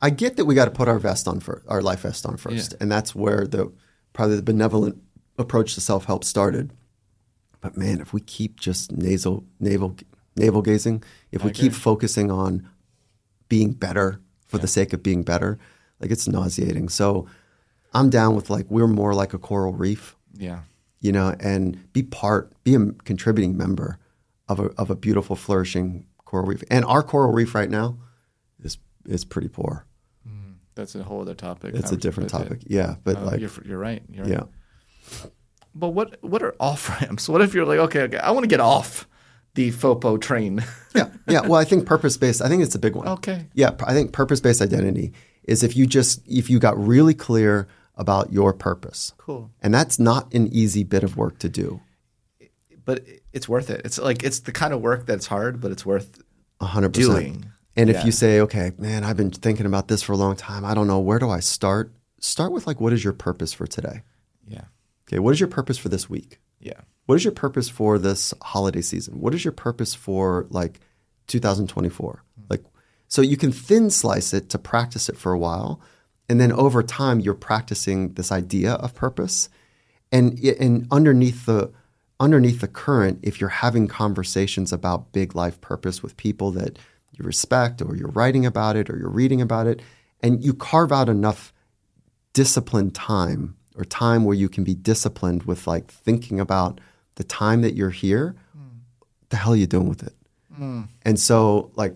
I get that we got to put our life vest on first, and that's where probably the benevolent approach to self-help started. But man, if we keep just navel gazing, if we keep focusing on being better for the sake of being better, like it's nauseating. So I'm down with like we're more like a coral reef, and be a contributing member of a beautiful, flourishing coral reef. And our coral reef right now is pretty poor. That's a whole other topic. It's a different topic. Yeah, but you're right. Yeah. But what are off ramps? What if you're like, okay, I want to get off the FOPO train? Yeah. Well, I think purpose-based. I think it's a big one. Okay. Yeah, I think purpose-based identity is if you got really clear about your purpose. Cool. And that's not an easy bit of work to do. But it's worth it. It's like it's the kind of work that's hard, but it's worth 100% doing. And if you say, okay, man, I've been thinking about this for a long time. I don't know. Where do I start? Start with like, what is your purpose for today? Yeah. Okay. What is your purpose for this week? Yeah. What is your purpose for this holiday season? What is your purpose for like 2024? Like, so you can thin slice it to practice it for a while. And then over time, you're practicing this idea of purpose. And underneath the current, if you're having conversations about big life purpose with people that you respect, or you're writing about it, or you're reading about it, and you carve out enough disciplined time or time where you can be disciplined with like thinking about the time that you're here, what the hell are you doing with it? And so like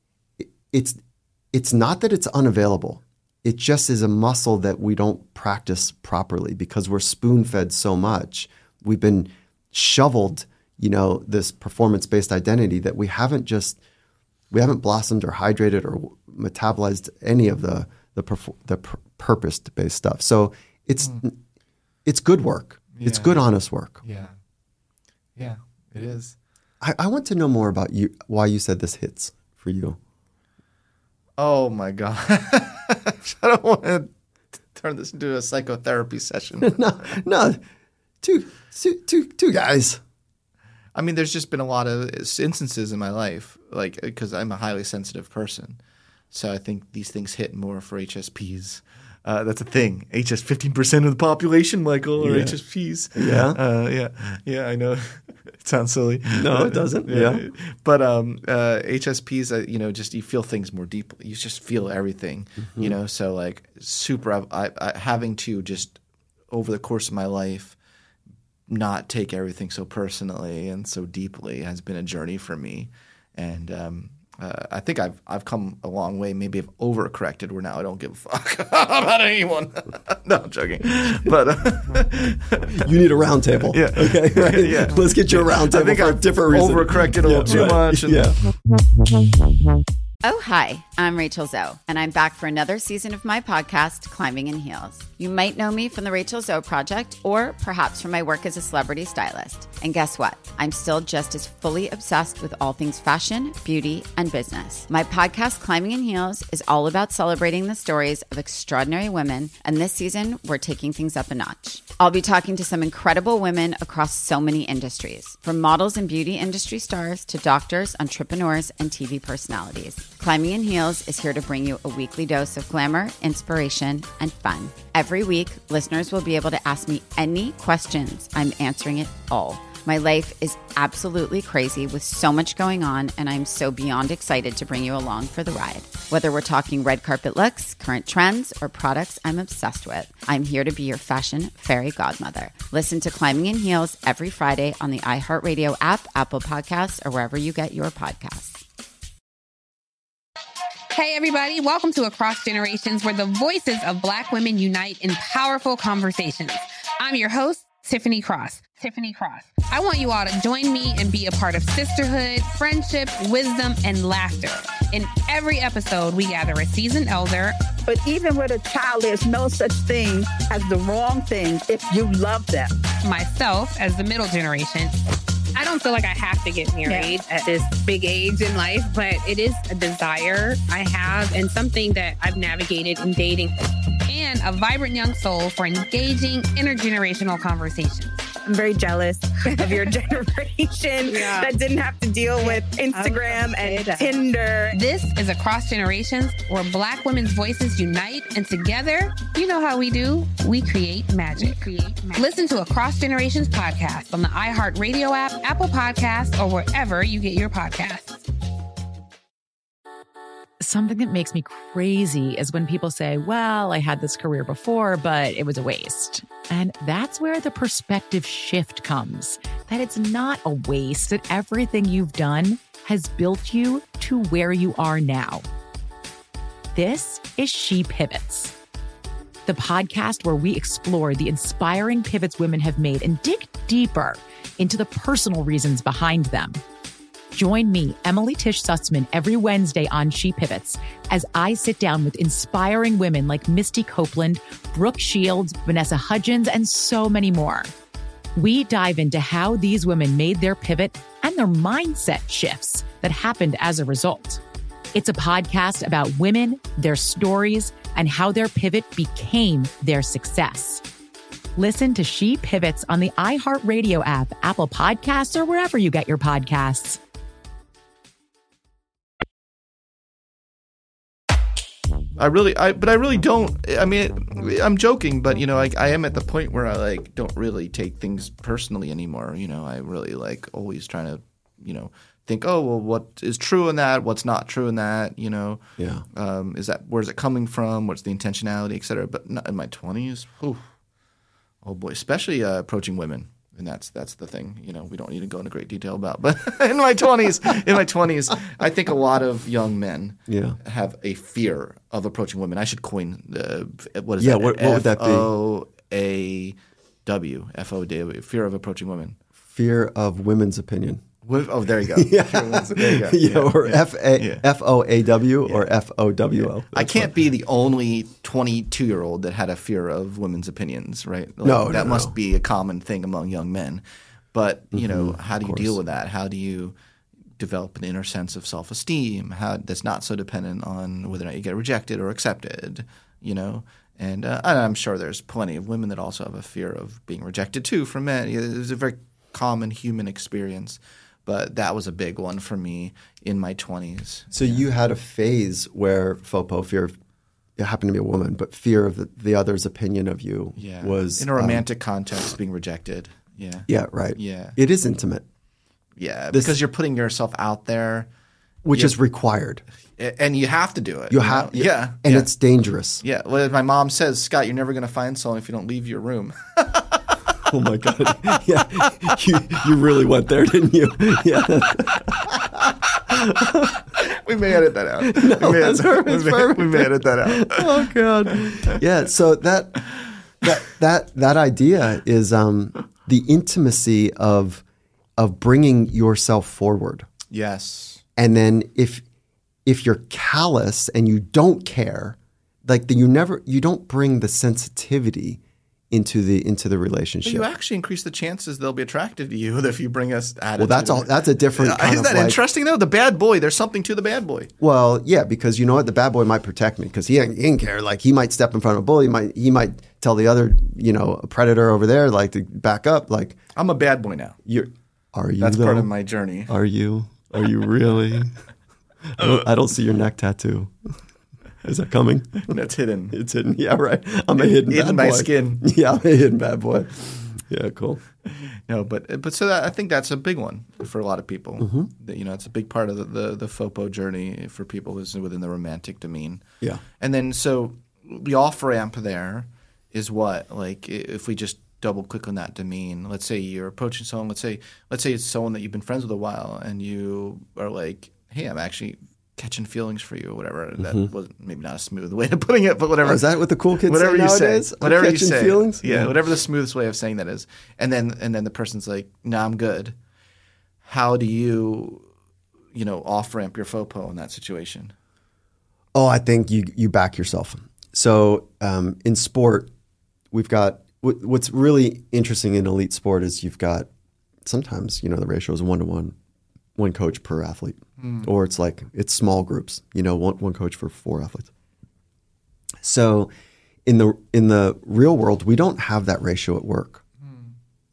it's not that it's unavailable. It just is a muscle that we don't practice properly because we're spoon-fed so much. We've been shoveled, this performance-based identity that we haven't blossomed or hydrated or metabolized any of the purpose-based stuff. So it's good work. Yeah. It's good, honest work. Yeah, it is. I want to know more about you. Why you said this hits for you? Oh my God! I don't want to turn this into a psychotherapy session. No, two guys. I mean, there's just been a lot of instances in my life, like because I'm a highly sensitive person, so I think these things hit more for HSPs. That's a thing. 15% of the population, Michael, or HSPs. Yeah. I know it sounds silly. No, it doesn't. Yeah. But HSPs, just you feel things more deeply. You just feel everything. Mm-hmm. So like super. I having to just over the course of my life not take everything so personally and so deeply has been a journey for me, and I think I've come a long way. Maybe I've overcorrected where now I don't give a fuck about anyone. No, I'm joking. But you need a round table. Yeah. Okay. Right? Yeah. Let's get you a round table. I think for a different reason. Overcorrected a little too much. Oh, hi, I'm Rachel Zoe, and I'm back for another season of my podcast, Climbing in Heels. You might know me from the Rachel Zoe Project, or perhaps from my work as a celebrity stylist. And guess what? I'm still just as fully obsessed with all things fashion, beauty, and business. My podcast, Climbing in Heels, is all about celebrating the stories of extraordinary women, and this season, we're taking things up a notch. I'll be talking to some incredible women across so many industries, from models and beauty industry stars to doctors, entrepreneurs, and TV personalities. Climbing in Heels is here to bring you a weekly dose of glamour, inspiration, and fun. Every week, listeners will be able to ask me any questions. I'm answering it all. My life is absolutely crazy with so much going on, and I'm so beyond excited to bring you along for the ride. Whether we're talking red carpet looks, current trends, or products I'm obsessed with, I'm here to be your fashion fairy godmother. Listen to Climbing in Heels every Friday on the iHeartRadio app, Apple Podcasts, or wherever you get your podcasts. Hey, everybody. Welcome to Across Generations, where the voices of Black women unite in powerful conversations. I'm your host, Tiffany Cross. I want you all to join me and be a part of sisterhood, friendship, wisdom, and laughter. In every episode, we gather a seasoned elder. But even with a child, there's no such thing as the wrong thing if you love them. Myself as the middle generation. I don't feel like I have to get married at this big age in life, but it is a desire I have and something that I've navigated in dating. And a vibrant young soul for engaging intergenerational conversations. I'm very jealous of your generation that didn't have to deal with Instagram and Tinder. This is Across Generations, where Black women's voices unite, and together, you know how we do. We create magic. Listen to Across Generations podcast on the iHeartRadio app, Apple Podcasts, or wherever you get your podcasts. Something that makes me crazy is when people say, well, I had this career before, but it was a waste. And that's where the perspective shift comes, that it's not a waste, that everything you've done has built you to where you are now. This is She Pivots, the podcast where we explore the inspiring pivots women have made and dig deeper into the personal reasons behind them. Join me, Emily Tish Sussman, every Wednesday on She Pivots as I sit down with inspiring women like Misty Copeland, Brooke Shields, Vanessa Hudgens, and so many more. We dive into how these women made their pivot and their mindset shifts that happened as a result. It's a podcast about women, their stories, and how their pivot became their success. Listen to She Pivots on the iHeartRadio app, Apple Podcasts, or wherever you get your podcasts. I really don't. I mean, I'm joking, but you know, I am at the point where I don't really take things personally anymore. You know, I really always trying to, you know, think, oh well, what is true in that? What's not true in that? You know, where's it coming from? What's the intentionality, et cetera? But not in my 20s, oh boy, especially approaching women. And that's the thing, you know, we don't need to go into great detail about. But in my 20s, I think a lot of young men have a fear of approaching women. I should coin what is that? What would that be? F-O-A-W, fear of approaching women. Fear of women's opinion. Oh, there you go. There you go. Or F-O-A-W or F-O-W-O. I can't be the only 22-year-old that had a fear of women's opinions, right? That must be a common thing among young men. But, you know, how do you deal with that? How do you develop an inner sense of self-esteem that's not so dependent on whether or not you get rejected or accepted, you know? And I'm sure there's plenty of women that also have a fear of being rejected too from men. It's a very common human experience. But that was a big one for me in my 20s. So you had a phase where FOPO, fear of – it happened to be a woman, but fear of the other's opinion of you was – in a romantic context, being rejected. Yeah. Yeah, right. Yeah. It is intimate. Yeah, because you're putting yourself out there. Which is required. And you have to do it. You have – yeah. And it's dangerous. Yeah. Well, my mom says, Scott, you're never going to find someone if you don't leave your room. Oh my God! Yeah, you really went there, didn't you? Yeah. We may edit that out. No, that's perfect. We may edit that out. Oh God! Yeah. So that idea is the intimacy of bringing yourself forward. Yes. And then if you're callous and you don't care, you don't bring the sensitivity into the relationship. But you actually increase the chances they'll be attracted to you if you bring us attitude. Well, that's a different kind Isn't that interesting though? The bad boy, there's something to the bad boy. Well, yeah, because you know what? The bad boy might protect me because he didn't care. Like he might step in front of a bully. He might tell the other, you know, predator over there to back up. Like I'm a bad boy now. Are you? That's though? part of my journey. Are you? Are you really? I don't see your neck tattoo. Is that coming? That's hidden. It's hidden. Yeah, right. I'm a hidden bad boy. by skin. Yeah, I'm a hidden bad boy. Yeah, cool. No, but so I think that's a big one for a lot of people. Mm-hmm. You know, it's a big part of the FOPO journey for people who's within the romantic domain. Yeah. And then so the off ramp there is what? Like if we just double click on that domain, let's say you're approaching someone. Let's say it's someone that you've been friends with a while, and you are like, hey, I'm actually catching feelings for you or whatever. That was maybe not a smooth way of putting it, but whatever. Oh, is that what the cool kids whatever say you nowadays? Say. Whatever you say. Feelings? Yeah, whatever the smoothest way of saying that is. And then the person's like, "No, I'm good." How do you off ramp your FOPO in that situation? Oh, I think you back yourself. So in sport, we've got what's really interesting in elite sport is you've got sometimes the ratio is 1-to-1, one coach per athlete. Or it's small groups, one coach for 4 athletes. So in the real world, we don't have that ratio at work,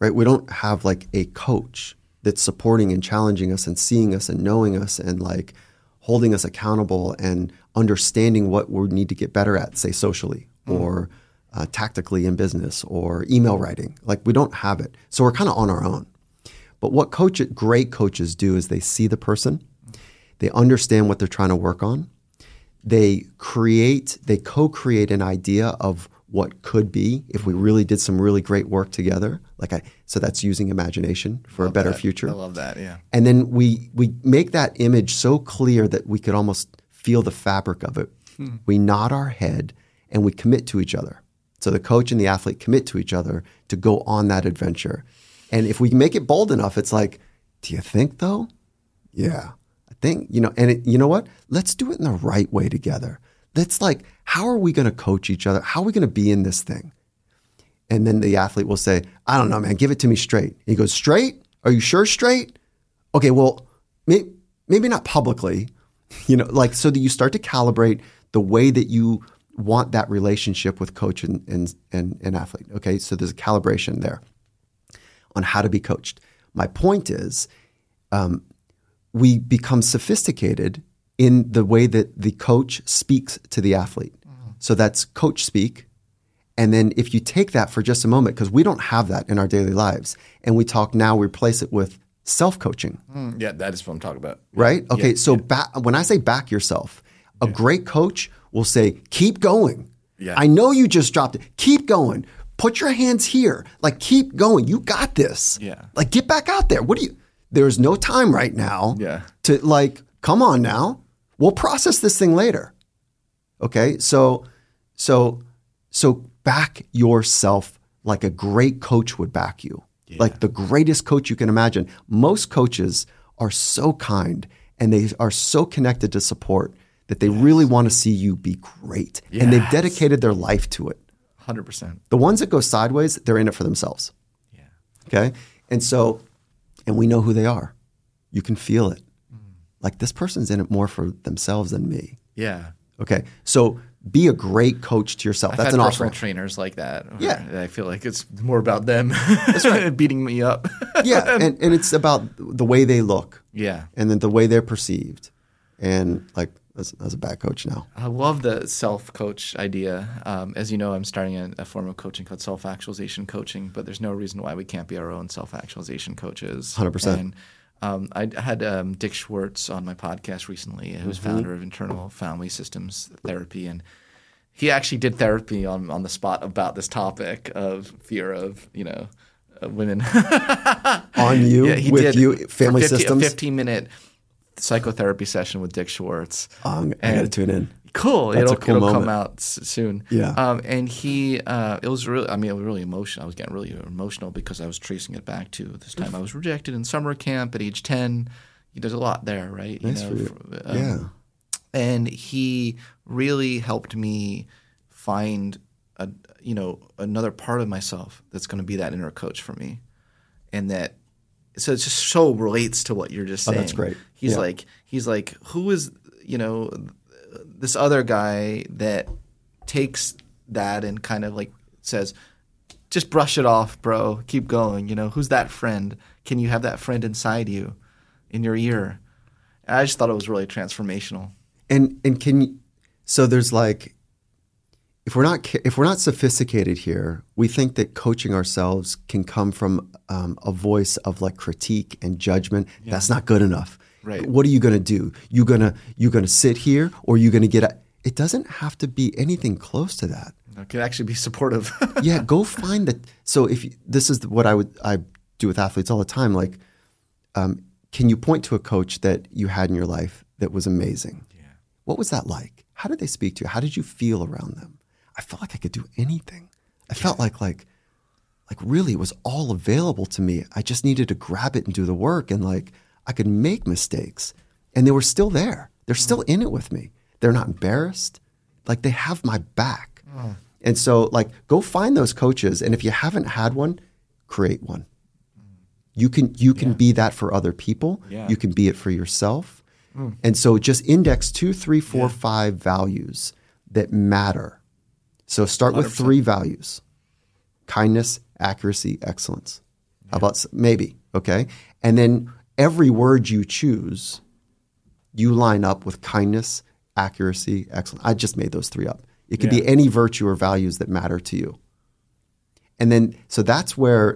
right? We don't have like a coach that's supporting and challenging us and seeing us and knowing us and like holding us accountable and understanding what we need to get better at, say socially or tactically in business or email writing. Like we don't have it. So we're kind of on our own. But what great coaches do is they see the person, they understand what they're trying to work on. They co-create an idea of what could be if we really did some really great work together. So that's using imagination for a better future. I love that, yeah. And then we make that image so clear that we could almost feel the fabric of it. We nod our head and we commit to each other. So the coach and the athlete commit to each other to go on that adventure. And if we make it bold enough, it's like, do you think though? Yeah, I think, you know what? Let's do it in the right way together. That's like, how are we going to coach each other? How are we going to be in this thing? And then the athlete will say, I don't know, man, give it to me straight. And he goes, straight? Are you sure straight? Okay, well, maybe not publicly, so that you start to calibrate the way that you want that relationship with coach and athlete. Okay, so there's a calibration there on how to be coached. My point is, we become sophisticated in the way that the coach speaks to the athlete. So that's coach speak. And then if you take that for just a moment, because we don't have that in our daily lives, and we replace it with self-coaching. Yeah, that is what I'm talking about. Right? Okay, when I say back yourself, a great coach will say, keep going. Yeah. I know you just dropped it. Keep going. Put your hands here. Like, keep going. You got this. Yeah. Like, get back out there. There's no time right now to come on now. We'll process this thing later. Okay? So back yourself like a great coach would back you. Yeah. Like the greatest coach you can imagine. Most coaches are so kind and they are so connected to support that they really want to see you be great. Yes. And they've dedicated their life to it. 100%. The ones that go sideways, they're in it for themselves. Yeah. Okay? And we know who they are. You can feel it. Like, this person's in it more for themselves than me. Yeah. Okay. So be a great coach to yourself. That's an personal offering. Trainers like that. Yeah. I feel like it's more about them. That's right. Beating me up. Yeah. And it's about the way they look. Yeah. And then the way they're perceived. And that's a bad coach now. I love the self-coach idea. As you know, I'm starting a form of coaching called self-actualization coaching, but there's no reason why we can't be our own self-actualization coaches. 100%. And I had Dick Schwartz on my podcast recently, who's founder of Internal Family Systems Therapy, and he actually did therapy on the spot about this topic of fear of women. On you, yeah, he with did you, family systems. A 15-minute psychotherapy session with Dick Schwartz. I got to tune in. Cool. That's it'll come out soon. Yeah. And he, it was really emotional. I was getting really emotional because I was tracing it back to this time I was rejected in summer camp at age 10. There's a lot there, right? Nice for you. Yeah. And he really helped me find another part of myself that's going to be that inner coach for me. And that, so it just so relates to what you're just saying. Oh, that's great. He's like, who is, this other guy that takes that and kind of says, just brush it off, bro. Keep going. Who's that friend? Can you have that friend inside you, in your ear? And I just thought it was really transformational. And can you, so there's if we're not sophisticated here, we think that coaching ourselves can come from a voice of critique and judgment. Yeah. That's not good enough. Right. What are you going to do? You gonna sit here, or you going to get – it doesn't have to be anything close to that. It can actually be supportive. Yeah, go find the – so this is what I do with athletes all the time. Can you point to a coach that you had in your life that was amazing? Yeah. What was that like? How did they speak to you? How did you feel around them? I felt like I could do anything. I felt like really it was all available to me. I just needed to grab it and do the work, and I could make mistakes, and they were still there. They're still in it with me. They're not embarrassed. They have my back. And so go find those coaches. And if you haven't had one, create one. You can be that for other people. Yeah. You can be it for yourself. And so just index 2, 3, 4, 5 values that matter. So start with 3 values: kindness, accuracy, excellence. How about maybe? Okay. And then every word you choose, you line up with kindness, accuracy, excellence. I just made those 3 up. It could be any virtue or values that matter to you. And then, so that's where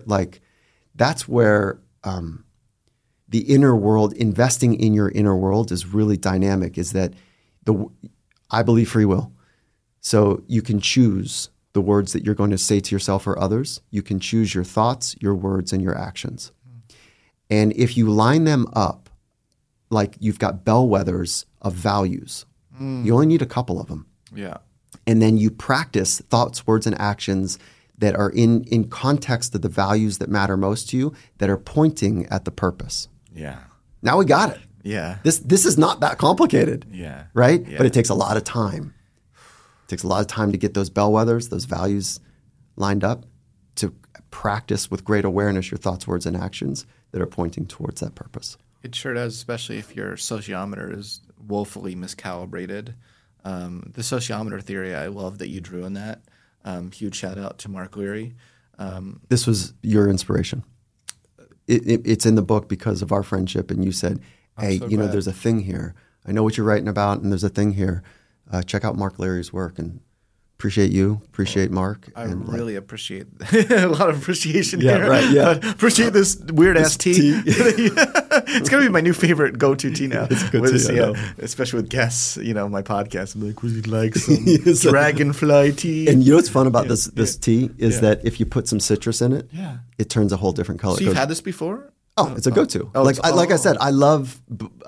the inner world, investing in your inner world is really dynamic, is that I believe free will. So you can choose the words that you're going to say to yourself or others. You can choose your thoughts, your words, and your actions. And if you line them up, like you've got bellwethers of values, you only need a couple of them. Yeah. And then you practice thoughts, words, and actions that are in context of the values that matter most to you, that are pointing at the purpose. Yeah. Now we got it. Yeah. This is not that complicated. Yeah. Right? Yeah. But it takes a lot of time. It takes a lot of time to get those bellwethers, those values lined up, to practice with great awareness your thoughts, words, and actions that are pointing towards that purpose. It sure does, especially if your sociometer is woefully miscalibrated. The sociometer theory, I love that you drew on that. Huge shout out to Mark Leary. This was your inspiration. It's in the book because of our friendship, and you said, hey, so know, there's a thing here. I know what you're writing about, and there's a thing here. Check out Mark Leary's work, and appreciate you, appreciate Mark. I and really appreciate a lot of appreciation here. Right, yeah. Appreciate this weird ass tea. It's gonna be my new favorite go-to tea now. It's a good tea, especially with guests. My podcast. I'm like, would you like some dragonfly tea? And you know what's fun about this tea is that if you put some citrus in it, it turns a whole different color. So you've had this before? Oh, it's a go-to. Like I said, I love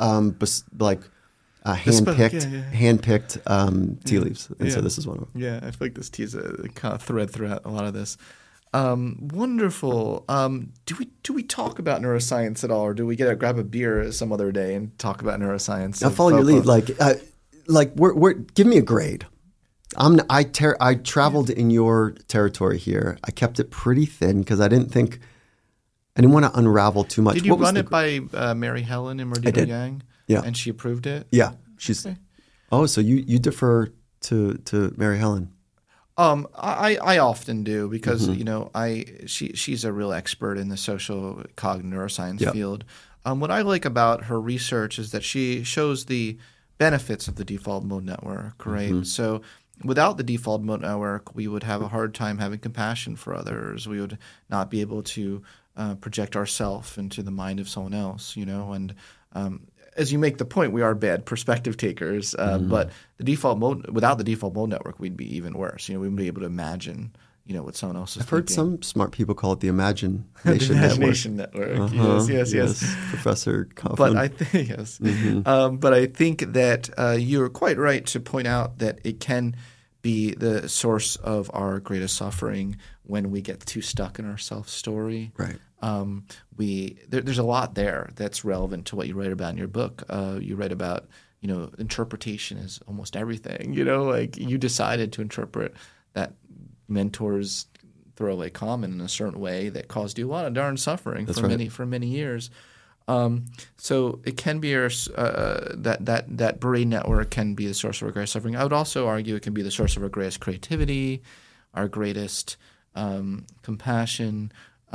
hand-picked tea leaves, and so this is one of them. Yeah, I feel like this tea is a kind of thread throughout a lot of this. Wonderful. Do we talk about neuroscience at all, or do we grab a beer some other day and talk about neuroscience? I'll follow your lead. We're give me a grade. I traveled in your territory here. I kept it pretty thin because I didn't want to unravel too much. Did you run it by Mary Helen and Merdino Yang? Yeah. And she approved it? Yeah. She's okay. Oh, so you defer to Mary Helen? I often do because she's a real expert in the social cognitive neuroscience field. What I like about her research is that she shows the benefits of the default mode network, right? Mm-hmm. So without the default mode network, we would have a hard time having compassion for others. We would not be able to project ourselves into the mind of someone else, and as you make the point, we are bad perspective takers, but without the default mode network, we'd be even worse. We wouldn't be able to imagine, what someone else is I've heard some smart people call it the Imagination Network. Uh-huh. Yes. Professor Kaufman. But I think but I think that you're quite right to point out that it can be the source of our greatest suffering when we get too stuck in our self-story. Right. There's a lot there that's relevant to what you write about in your book. You write about, interpretation is almost everything. Like you decided to interpret that mentor's throwaway comment in a certain way that caused you a lot of darn suffering for many years. So it can be that brain network can be the source of our greatest suffering. I would also argue it can be the source of our greatest creativity, our greatest compassion.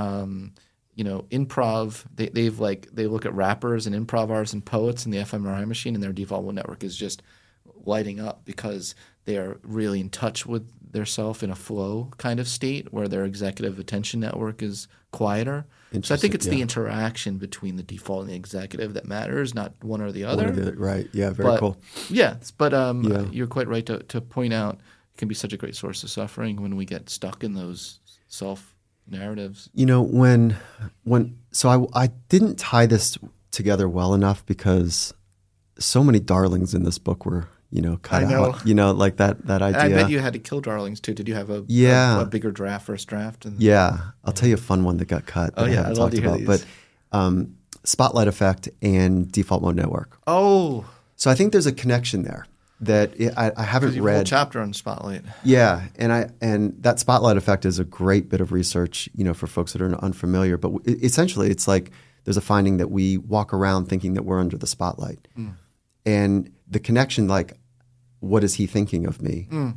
Improv. They look at rappers and improv artists and poets in the fMRI machine, and their default mode network is just lighting up because they are really in touch with their self in a flow kind of state where their executive attention network is quieter. So I think it's the interaction between the default and the executive that matters, not one or the other. Right. Yeah. Very cool. Yeah. But you're quite right to point out it can be such a great source of suffering when we get stuck in those self-narratives. I didn't tie this together well enough because so many darlings in this book were cut out. Like that idea. I bet you had to kill darlings too. Did you have a bigger first draft? I'll tell you a fun one that got cut that I haven't talked about. These. But spotlight effect and default mode network. Oh. So I think there's a connection there that I haven't read. A whole chapter on spotlight. Yeah, and that spotlight effect is a great bit of research, for folks that are unfamiliar. But essentially, it's like there's a finding that we walk around thinking that we're under the spotlight, and the connection, like, what is he thinking of me,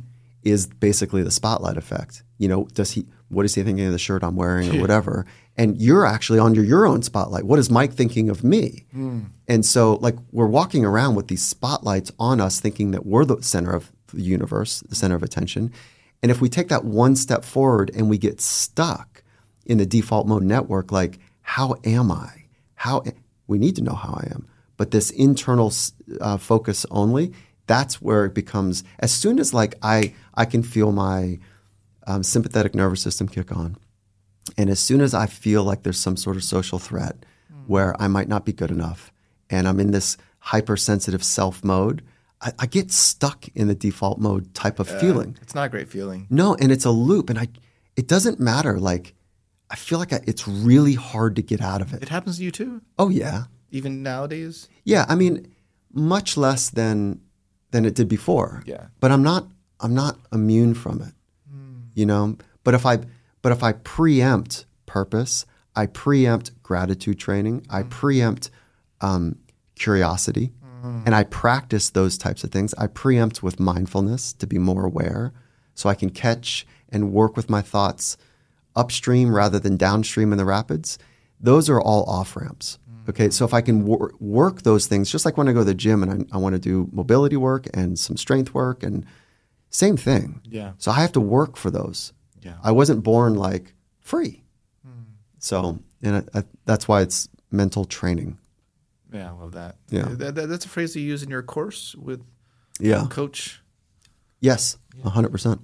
is basically the spotlight effect. You know, what is he thinking of the shirt I'm wearing or whatever? And you're actually under your own spotlight. What is Mike thinking of me? And so like we're walking around with these spotlights on us thinking that we're the center of the universe, the center of attention. And if we take that one step forward and we get stuck in the default mode network, like, how am I? We need to know how I am. But this internal focus only, that's where it becomes, as soon as like I can feel my sympathetic nervous system kick on, and as soon as I feel like there's some sort of social threat where I might not be good enough, and I'm in this hypersensitive self mode, I get stuck in the default mode type of feeling. It's not a great feeling. No, and it's a loop, and it doesn't matter. Like, I feel like it's really hard to get out of it. It happens to you too? Oh, yeah. Even nowadays? Yeah, I mean, much less than it did before. Yeah. But I'm not immune from it. You know? But if I preempt purpose, I preempt gratitude training, I preempt curiosity, and I practice those types of things. I preempt with mindfulness to be more aware so I can catch and work with my thoughts upstream rather than downstream in the rapids. Those are all off-ramps. Okay, so if I can work those things, just like when I go to the gym and I want to do mobility work and some strength work, and same thing. Yeah. So I have to work for those. Yeah. I wasn't born like free. So, and that's why it's mental training. Yeah, I love that. Yeah. That's a phrase you use in your course with Coach? Yes, 100%.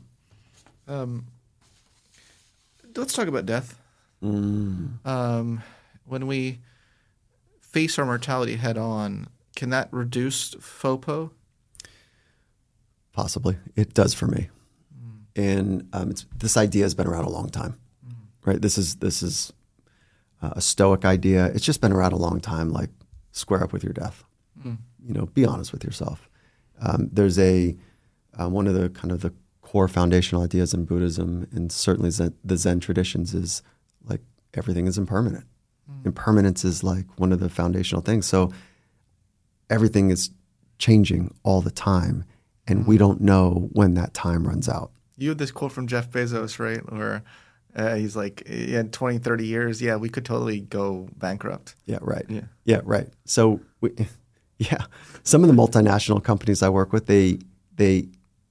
Let's talk about death. When we face our mortality head on, can that reduce FOPO? Possibly. It does for me. And this idea has been around a long time, right? This is a Stoic idea. It's just been around a long time, like square up with your death. You know, be honest with yourself. There's one of the kind of the core foundational ideas in Buddhism, and certainly the Zen traditions, is like everything is impermanent. Impermanence is like one of the foundational things. So everything is changing all the time, and we don't know when that time runs out. You had this quote from Jeff Bezos, right? Where he's like, in 20, 30 years, we could totally go bankrupt. Yeah, right. Yeah, right. So, some of the multinational companies I work with, they $3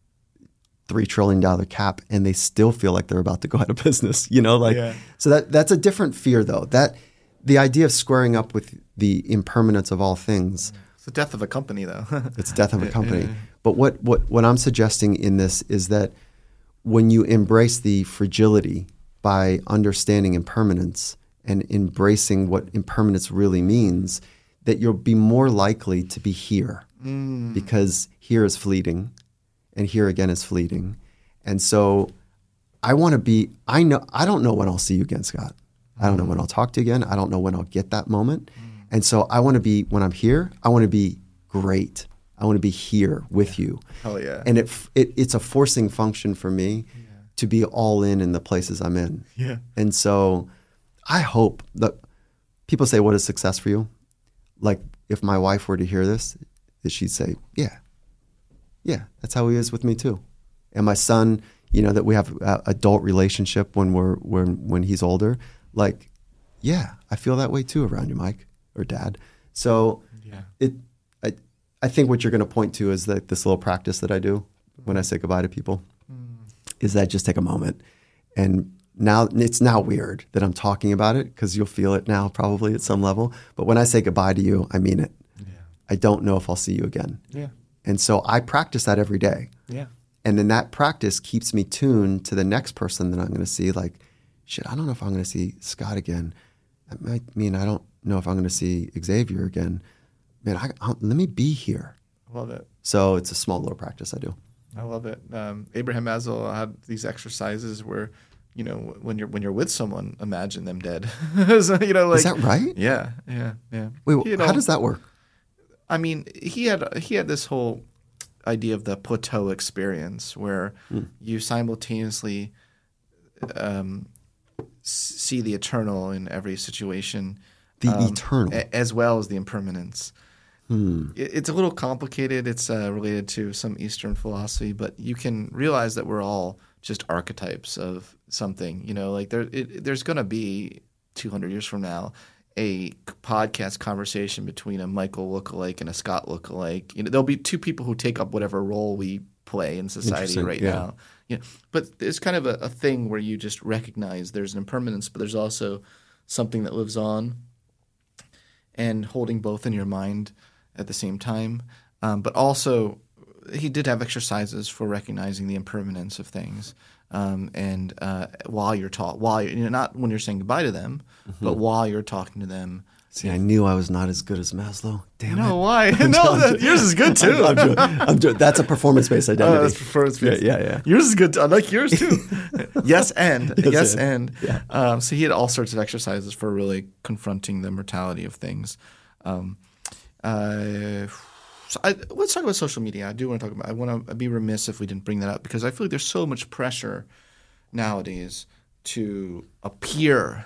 trillion cap, and they still feel like they're about to go out of business. You know, So that's a different fear, though. That the idea of squaring up with the impermanence of all things. It's the death of a company, though. It's the death of a company. But what I'm suggesting in this is that when you embrace the fragility by understanding impermanence and embracing what impermanence really means, that you'll be more likely to be here, because here is fleeting and here again is fleeting. And so I don't know when I'll see you again, Scott. I don't know when I'll talk to you again. I don't know when I'll get that moment. And so I want to be, when I'm here, I want to be great. I want to be here with you. Hell yeah. And it's a forcing function for me to be all in the places I'm in. Yeah. And so I hope that people say, what is success for you? Like, if my wife were to hear this, that she'd say, yeah, that's how he is with me too. And my son, that we have an adult relationship when he's older, like, yeah, I feel that way too around you, Mike or Dad. So I think what you're going to point to is that this little practice that I do when I say goodbye to people is that I just take a moment. And now it's now weird that I'm talking about it, because you'll feel it now probably at some level. But when I say goodbye to you, I mean it. Yeah. I don't know if I'll see you again. Yeah. And so I practice that every day. Yeah. And then that practice keeps me tuned to the next person that I'm going to see. Like, shit, I don't know if I'm going to see Scott again. That might mean I don't know if I'm going to see Xavier again. Man, let me be here. Love it. So it's a small little practice I do. I love it. Abraham Maslow had these exercises where, when you're with someone, imagine them dead. So, like, is that right? Yeah. Wait, how does that work? I mean, he had this whole idea of the plateau experience where you simultaneously see the eternal in every situation. The eternal. As well as the impermanence. It's a little complicated. It's related to some Eastern philosophy, but you can realize that we're all just archetypes of something. You know, like there's going to be 200 years from now a podcast conversation between a Michael lookalike and a Scott lookalike. You know, there'll be two people who take up whatever role we play in society right now. You know, but there's kind of a thing where you just recognize there's an impermanence, but there's also something that lives on, and holding both in your mind at the same time. But also, he did have exercises for recognizing the impermanence of things. And while you're not when you're saying goodbye to them, but while you're talking to them. See, I knew I was not as good as Maslow. Damn it. No, why? Yours is good too. I'm joking. That's a performance-based identity. That's performance-based. Yeah. Yours is good. I like yours too. Yes, and. Yeah. So he had all sorts of exercises for really confronting the mortality of things. Let's talk about social media. I want to be remiss if we didn't bring that up, because I feel like there's so much pressure nowadays to appear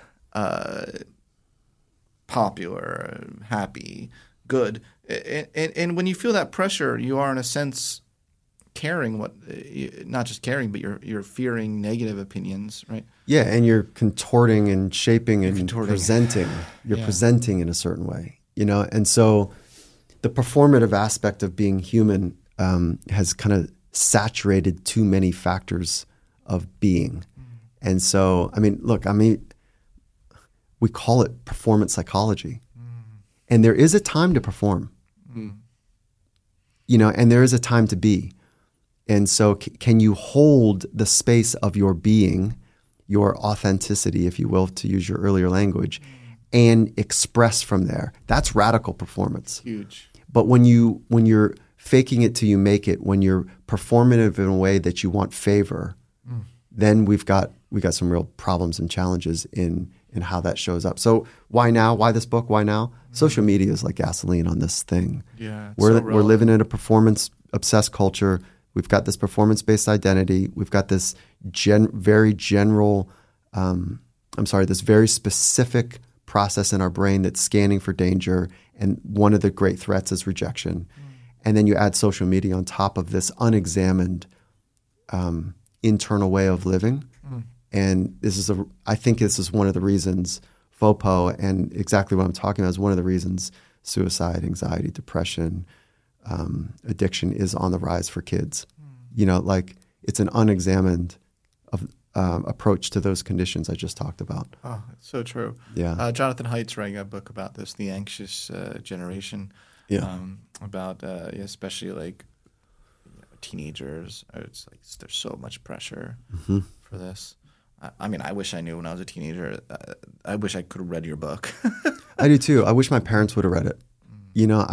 popular, happy, good. And when you feel that pressure, you are in a sense caring not just caring, but you're fearing negative opinions, right? Yeah, and you're contorting and shaping and presenting. You're presenting in a certain way, you know? And so the performative aspect of being human has kind of saturated too many factors of being. And so, we call it performance psychology. And there is a time to perform, you know, and there is a time to be. And so can you hold the space of your being, your authenticity, if you will, to use your earlier language, and express from there? That's radical performance. Huge. But when you're faking it till you make it, when you're performative in a way that you want favor, then we got some real problems and challenges in how that shows up. So why now? Why this book? Why now? Social media is like gasoline on this thing. Yeah, we're living in a performance obsessed culture. We've got this performance based identity. We've got this very specific process in our brain that's scanning for danger. And one of the great threats is rejection. And then you add social media on top of this unexamined internal way of living. And I think this is one of the reasons FOPO, and exactly what I'm talking about, is one of the reasons suicide, anxiety, depression, addiction is on the rise for kids. You know, like it's an unexamined approach to those conditions I just talked about. Oh, it's so true. Yeah. Jonathan Haidt's writing a book about this, The Anxious Generation. Yeah. About especially like teenagers. It's like there's so much pressure for this. I mean, I wish I knew when I was a teenager. I wish I could have read your book. I do too. I wish my parents would have read it. You know,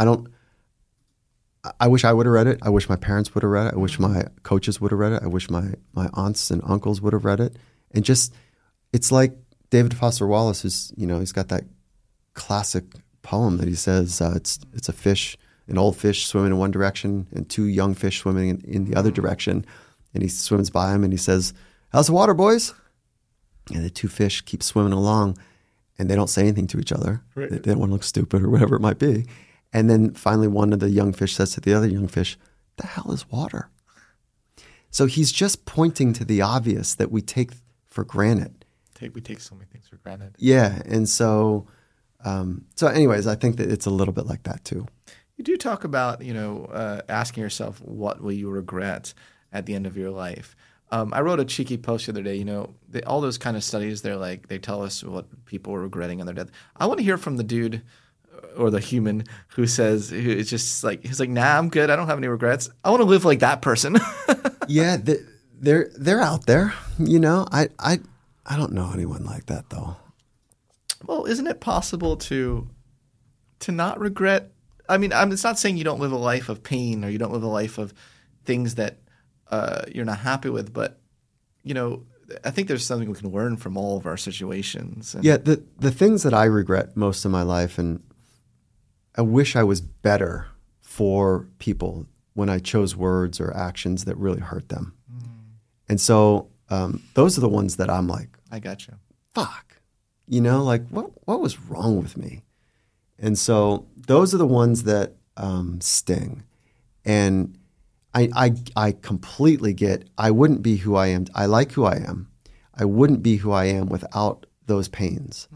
I wish I would have read it. I wish my parents would have read it. I wish my coaches would have read it. I wish my aunts and uncles would have read it. And just, it's like David Foster Wallace, who's, you know, he's got that classic poem that he says, it's a fish, an old fish swimming in one direction and two young fish swimming in the other direction. And he swims by him and he says, "How's the water, boys?" And the two fish keep swimming along and they don't say anything to each other. Right. They don't want to look stupid or whatever it might be. And then finally one of the young fish says to the other young fish, "The hell is water?" So he's just pointing to the obvious that we take for granted. We take so many things for granted. Yeah. And so anyways, I think that it's a little bit like that too. You do talk about, you know, asking yourself, what will you regret at the end of your life? I wrote a cheeky post the other day. You know, all those kind of studies, they tell us what people are regretting on their death. I want to hear from the dude or the human who says, it's just like, he's like, "Nah, I'm good. I don't have any regrets." I want to live like that person. Yeah, they're out there. You know, I don't know anyone like that though. Well, isn't it possible to not regret? I mean, it's not saying you don't live a life of pain or you don't live a life of things that you're not happy with, but, you know, I think there's something we can learn from all of our situations. Yeah, the things that I regret most of my life, and I wish I was better for people when I chose words or actions that really hurt them. And so those are the ones that I'm like, I got you. Fuck. You know, like what was wrong with me? And so those are the ones that sting. And I completely get, I wouldn't be who I am. I like who I am. I wouldn't be who I am without those pains.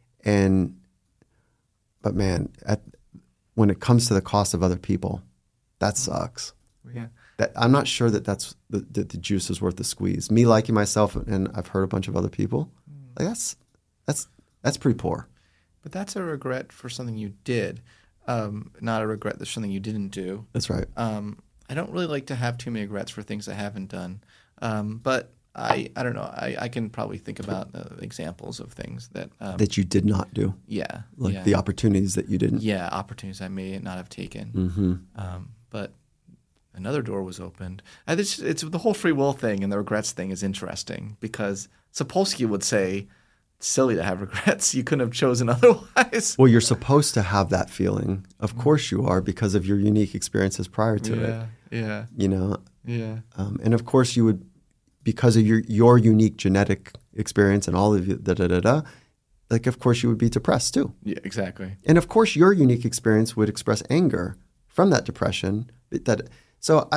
But man, when it comes to the cost of other people, that sucks. Yeah. I'm not sure that that's the juice is worth the squeeze. Me liking myself, and I've heard a bunch of other people, like that's pretty poor. But that's a regret for something you did, not a regret for something you didn't do. That's right. I don't really like to have too many regrets for things I haven't done. But I don't know. I can probably think about examples of things that you did not do. Yeah. Like the opportunities that you didn't. Yeah, opportunities I may not have taken. Mm-hmm. But another door was opened. It's the whole free will thing and the regrets thing is interesting because Sapolsky would say, it's silly to have regrets. You couldn't have chosen otherwise. Well, you're supposed to have that feeling. Of course you are, because of your unique experiences prior to it. Yeah. You know? Yeah. And of course you would, because of your unique genetic experience and all of you, like of course you would be depressed too. Yeah, exactly. And of course your unique experience would express anger from that depression. So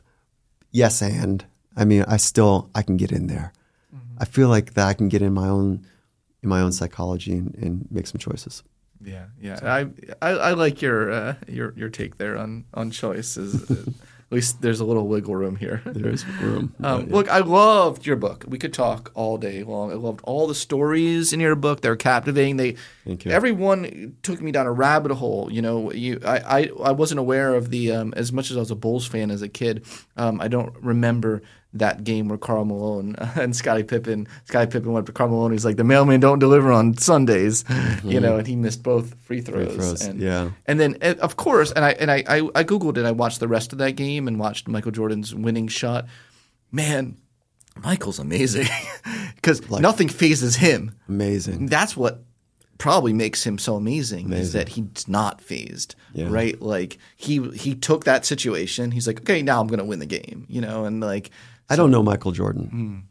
yes, and I mean, I can get in there. Mm-hmm. I feel like that I can get in my own psychology and make some choices. Yeah. So. I like your take there on choices. At least there's a little wiggle room here. There is room. Look, I loved your book. We could talk all day long. I loved all the stories in your book. They're captivating. Thank you. Everyone took me down a rabbit hole. You know, I wasn't aware of the as much as I was a Bulls fan as a kid. I don't remember that game where Karl Malone and Scottie Pippen went to Karl Malone. He's like, the mailman don't deliver on Sundays, you know, and he missed both free throws. And then of course, and I Googled it. I watched the rest of that game and watched Michael Jordan's winning shot. Man, Michael's amazing because nothing phases him. Amazing. That's what probably makes him so amazing. Is that he's not phased, right? Like he took that situation. He's like, okay, now I'm going to win the game, you know, and like. I don't know Michael Jordan.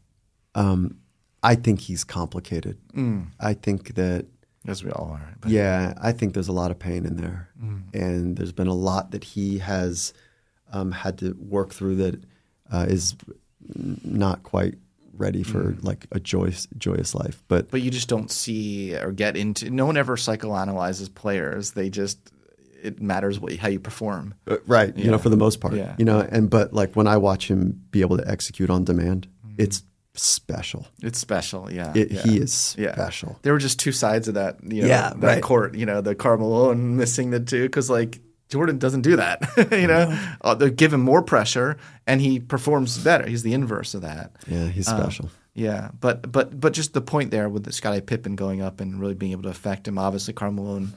I think he's complicated. I think that – as we all are. But. Yeah, I think there's a lot of pain in there. And there's been a lot that he has had to work through that is not quite ready for like a joyous life. But you just don't see or get into – no one ever psychoanalyzes players. They just – it matters how you perform. Right. You know, for the most part, you know, but like when I watch him be able to execute on demand, it's special. It's special. He is special. There were just two sides of that, you know, that court, you know, the Karl Malone missing the two. Cause like Jordan doesn't do that, you know, they give him more pressure and he performs better. He's the inverse of that. Yeah. He's special. But just the point there with the Scottie Pippen going up and really being able to affect him, obviously Karl Malone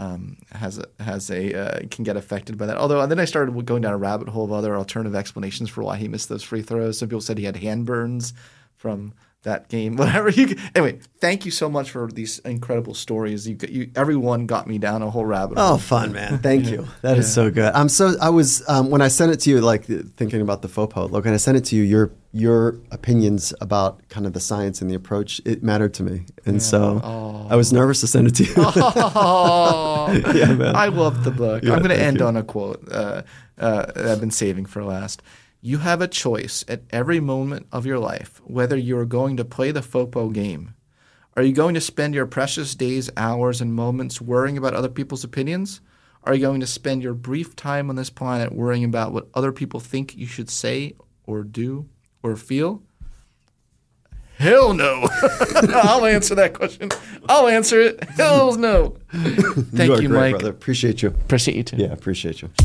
can get affected by that. Although then I started going down a rabbit hole of other alternative explanations for why he missed those free throws. Some people said he had hand burns from that game. Whatever. Anyway, thank you so much for these incredible stories. Everyone got me down a whole rabbit hole. Oh, fun, man! Thank you. That is so good. I was when I sent it to you, like thinking about the FOPO. Look, when I sent it to you, your opinions about kind of the science and the approach, it mattered to me, and so I was nervous to send it to you. Yeah, man. I love the book. I'm going to end on a quote I've been saving for last. You have a choice at every moment of your life whether you are going to play the FOPO game. Are you going to spend your precious days, hours, and moments worrying about other people's opinions? Are you going to spend your brief time on this planet worrying about what other people think you should say or do or feel? Hell no. I'll answer that question. I'll answer it. Hell no. Thank you, great, Mike. Brother. Appreciate you. Appreciate you too. Yeah, appreciate you.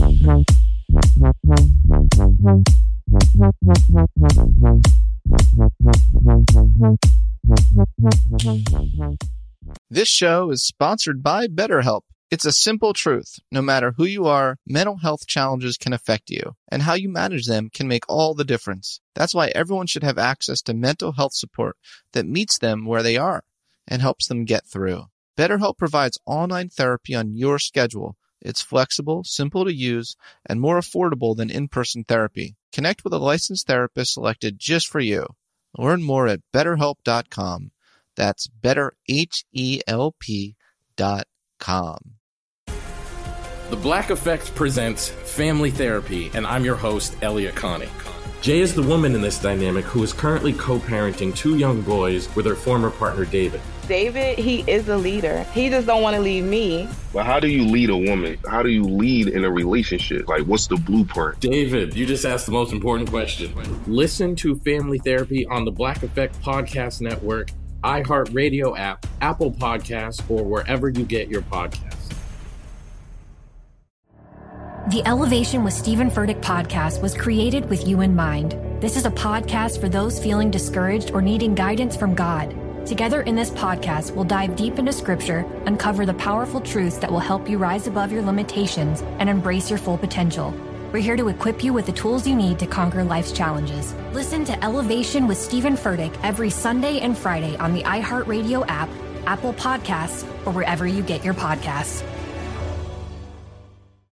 This show is sponsored by BetterHelp. It's a simple truth. No matter who you are, mental health challenges can affect you, and how you manage them can make all the difference. That's why everyone should have access to mental health support that meets them where they are and helps them get through. BetterHelp provides online therapy on your schedule. It's flexible, simple to use, and more affordable than in-person therapy. Connect with a licensed therapist selected just for you. Learn more at BetterHelp.com. That's BetterHelp.com. The Black Effect presents Family Therapy, and I'm your host, Elliot Connie. Jay is the woman in this dynamic who is currently co-parenting 2 young boys with her former partner, David. David, he is a leader. He just don't want to leave me. But how do you lead a woman? How do you lead in a relationship? Like, what's the blueprint? David, you just asked the most important question. Listen to Family Therapy on the Black Effect Podcast Network, iHeartRadio app, Apple Podcasts, or wherever you get your podcasts. The Elevation with Stephen Furtick podcast was created with you in mind. This is a podcast for those feeling discouraged or needing guidance from God. Together in this podcast, we'll dive deep into scripture, uncover the powerful truths that will help you rise above your limitations and embrace your full potential. We're here to equip you with the tools you need to conquer life's challenges. Listen to Elevation with Stephen Furtick every Sunday and Friday on the iHeartRadio app, Apple Podcasts, or wherever you get your podcasts.